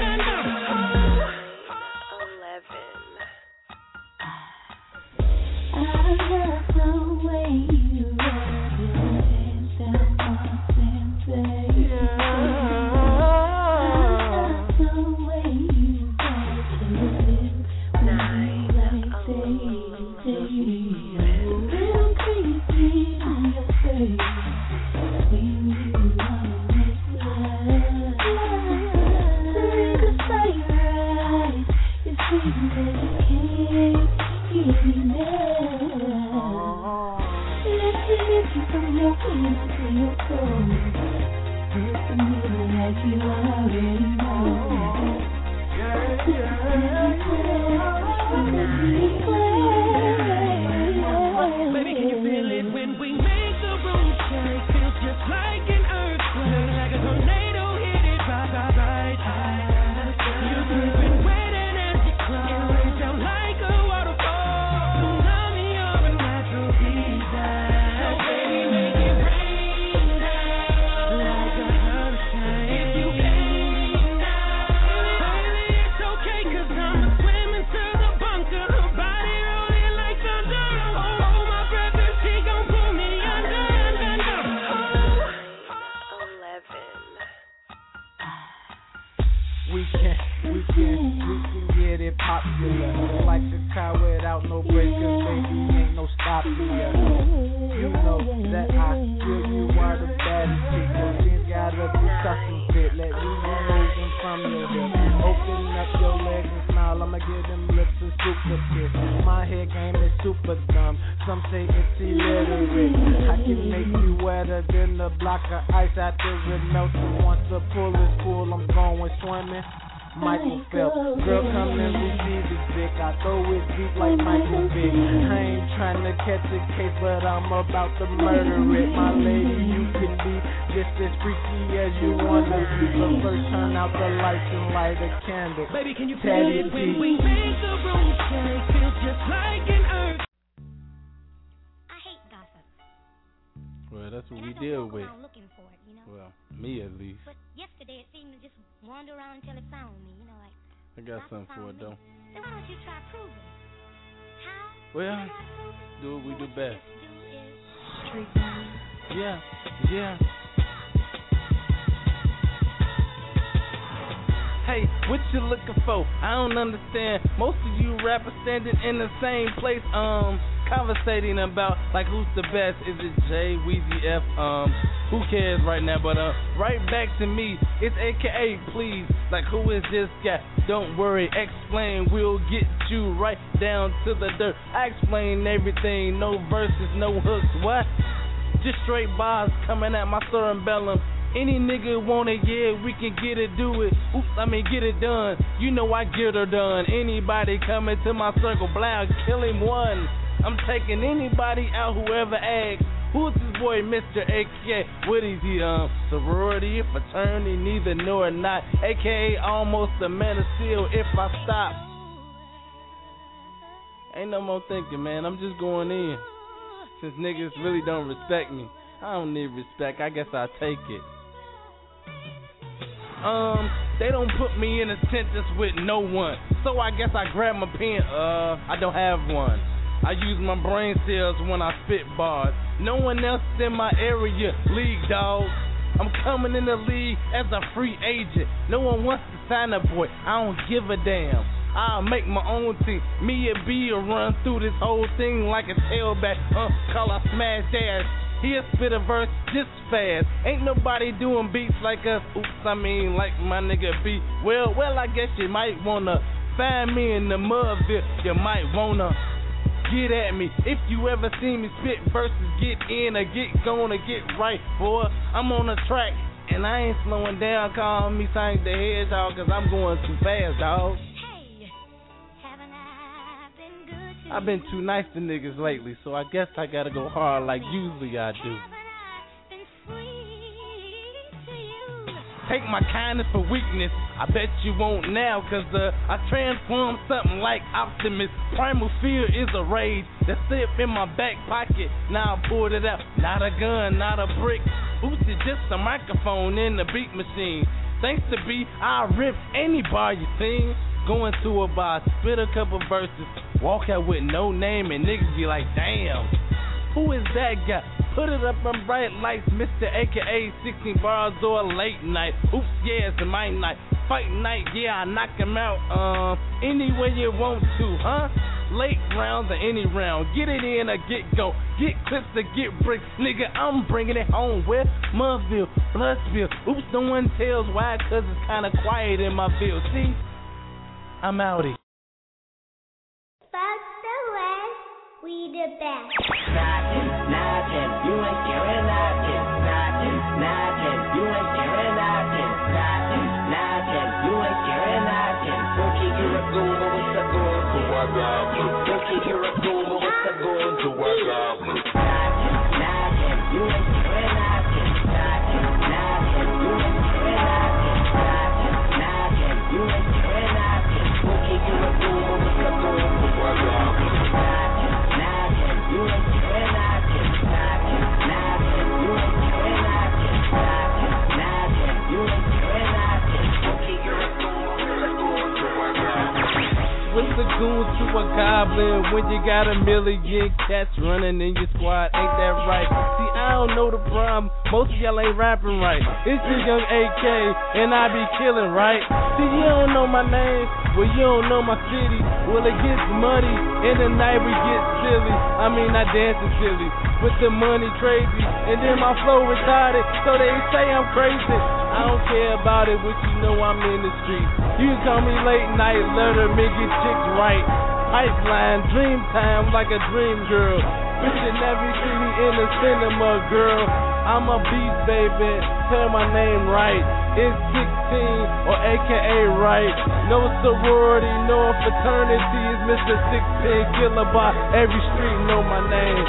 Baby, can you feel it when we make the room shake? Feels just like an earthquake, like a tornado hit it right. You're dripping wet and as you cry, it rains down like a waterfall. Tsunami of a natural disaster. So baby, make it rain down like a hurricane. If you can't we can get it popular. Like a car without no brakes, cause baby ain't no stopping ya. You know that I feel you are the baddest chick. Your jeans gotta be custom fit. Let me remove them from your hip. Open up your legs and smile. I'ma give them lips a super kiss. My hair game is super dumb. Some say it's illiterate. I can make you wetter than a block of ice after it melts. And once the pool is full, I'm going swimming. Michael Phelps, girl, come and receive this dick. I throw it deep like Michael Vick. I ain't trying to catch a case, but I'm about to murder it. My lady, you can be just as freaky as you wanna be. But first, turn out the lights and light a candle. Baby, can you play it when we make the room shake? Feels just like an earth. I hate gossip. Well, that's what we deal with. I'm looking for it, you know. Well, me at least. But yesterday it seemed to just wander around until it found me, you know, like. I got something for it though. So why don't you try proving? How? Well, do what we do best. Yeah. Hey, what you looking for? I don't understand. Most of you rappers standing in the same place, conversating about like who's the best. Is it Jay, Weezy, F? Who cares right now? But right back to me. It's AKA, please. Like who is this guy? Don't worry, explain. We'll get you right down to the dirt. I explain everything. No verses, no hooks. What? Just straight bars coming at my cerebellum. Any nigga want it, yeah, we can get it, do it. Get it done. You know I get her done. Anybody coming to my circle, blah, kill him one. I'm taking anybody out, whoever asks. Who's this boy, Mr. AKA? What is he, sorority, fraternity, neither nor not. AKA almost a man of steel if I stop. Ain't no more thinking, man. I'm just going in. Since niggas really don't respect me, I don't need respect. I guess I'll take it. They don't put me in a sentence with no one. So I guess I grab my pen. I don't have one. I use my brain cells when I spit bars. No one else in my area, league dog. I'm coming in the league as a free agent. No one wants to sign a boy. I don't give a damn. I'll make my own team. Me and B will run through this whole thing like a tailback. Call I smash dash. He'll spit a verse this fast. Ain't nobody doing beats like us. Like my nigga B. Well, I guess you might wanna find me in the Mudville. You might wanna get at me. If you ever see me spit verses, get in or get going or get right, boy. I'm on the track and I ain't slowing down. Call me Sonic the Hedgehog, cause I'm going too fast, dog. I've been too nice to niggas lately, so I guess I gotta go hard like usually I do. Take my kindness for weakness, I bet you won't now, cause I transform something like Optimus. Primal fear is a rage that sit in my back pocket. Now I pulled it out, not a gun, not a brick. Oops, it's just a microphone in the beat machine. Thanks to B, I'll rip any bar you sing. Going to a bar, spit a couple verses, walk out with no name, and niggas be like, damn, who is that guy? Put it up on bright lights, Mr. AKA 16 bars or a late night. Oops, yeah, it's a my night. Fight night, yeah, I knock him out, any way you want to, huh? Late rounds or any round, get it in or get go. Get clips or get bricks, nigga, I'm bringing it home. Where? Mudville, Bloodspill. Oops, no one tells why, cause it's kinda quiet in my field, see? I'm outie. Fuck the West, we the best. Nothing, you ain't scaring nothing. Nothing, you ain't scaring nothing. Nothing, you ain't scaring nothing. Don't keep you a goon, but what's a goon to what goblin? Don't keep you a goon, but what's a goon to what goblin? Nothing, you ain't scaring nothing. Nothing, you ain't scaring nothing. Nothing, you ain't scaring nothing. Don't keep you a goon, but what's a goon to what goblin? Nothing, you ain't scaring nothing. Nothing, you ain't scaring nothing. Nothing, you ain't scaring nothing. Don't keep you a goon, but what's a goon to what goblin? What's a goon to a goblin when you got a million cats running in your squad? Ain't that right? See, I don't know the problem. Most of y'all ain't rapping right. It's just young AK, and I be killing, right? See, you don't know my name, well, you don't know my city. Well, it gets muddy, and the night we get silly. I mean, I dancing silly, with the money crazy, and then my flow retarded, so they say I'm crazy. I don't care about it, but you know I'm in the street. You can call me late night, Letterman, get chicks right. Pipeline, dream time, like a dream girl. Vision every city in the cinema, girl. I'm a beast, baby. Tell my name right. It's 16 or AKA right. No sorority, no fraternity. It's Mr. 16 killer by every street. Know my name.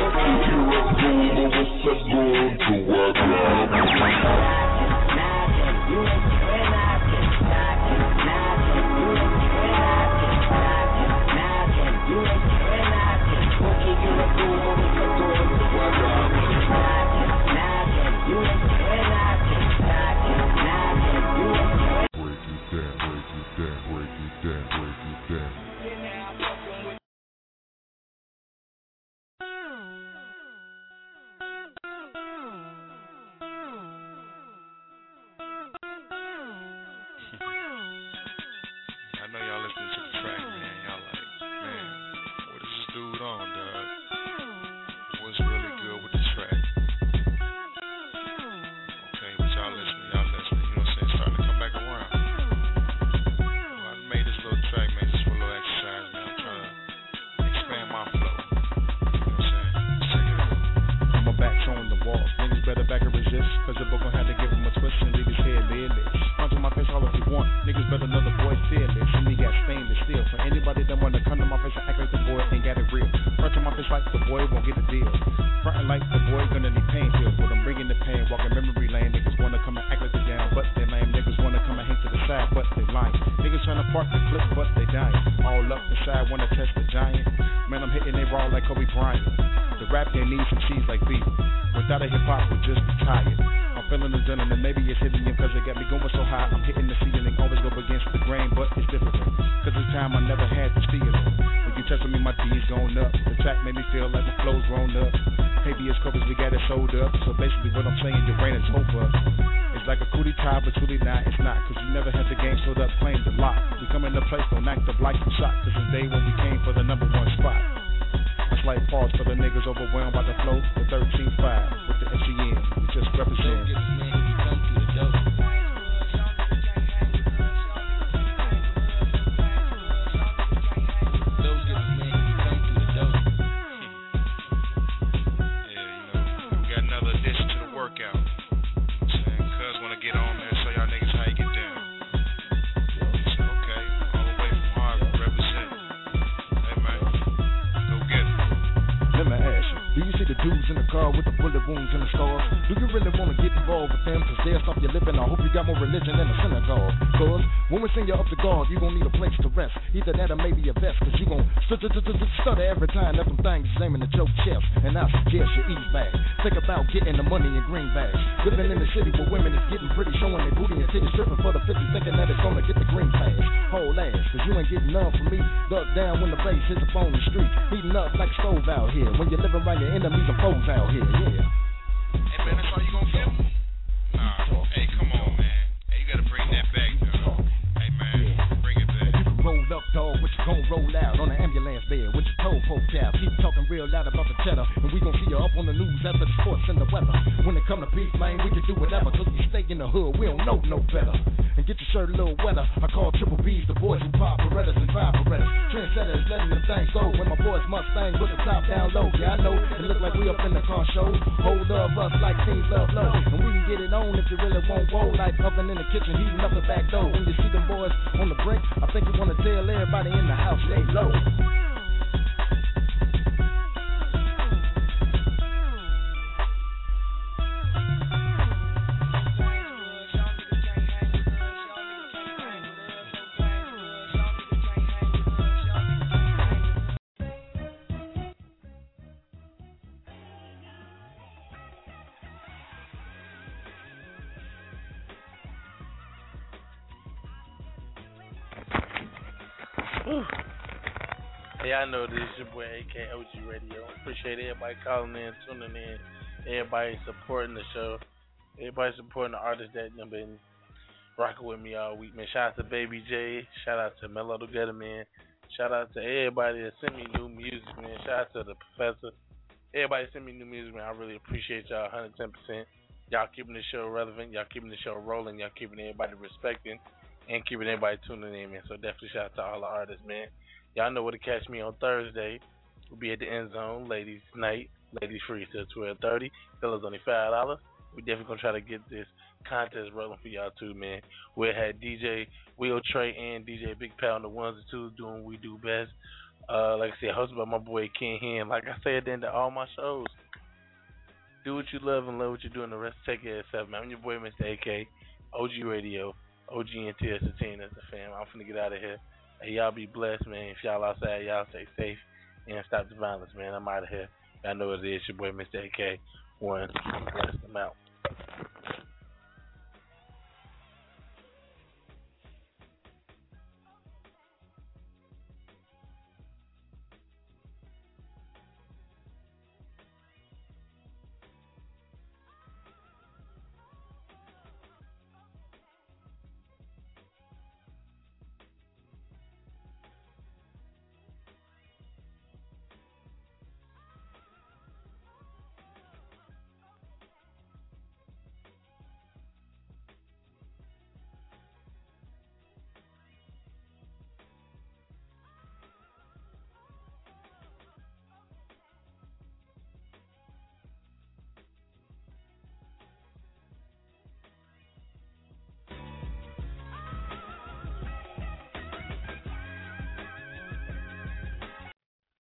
Hey, I know this is your boy AK OG Radio. Appreciate everybody calling in, tuning in, everybody supporting the show. Everybody supporting the artists that have been rocking with me all week, man. Shout out to Baby J. Shout out to Mellow Together, man. Shout out to everybody that sent me new music, man. Shout out to the professor. Everybody sent me new music, man. I really appreciate y'all 110%. Y'all keeping the show relevant. Y'all keeping the show rolling. Y'all keeping everybody respecting and keeping everybody tuning in, man. So definitely shout out to all the artists, man. Y'all know where to catch me on Thursday. We'll be at the End Zone, ladies night. Ladies free till 12:30. Fellas only $5. We definitely gonna try to get this contest rolling for y'all too, man. We had DJ Will Trey and DJ Big Pal on the ones and twos doing what we do best. Like I said, hosted by my boy Ken Hen. Like I said at the end of all my shows, do what you love and love what you do, and the rest take care of yourself, man. I'm your boy Mr. AK, OG Radio, OG and TS13. That's the fam. I'm finna get out of here. Hey, y'all be blessed, man. If y'all outside, y'all stay safe and stop the violence, man. I'm out of here. Y'all know what it is. Your boy Mr. AK. One. Bless them out.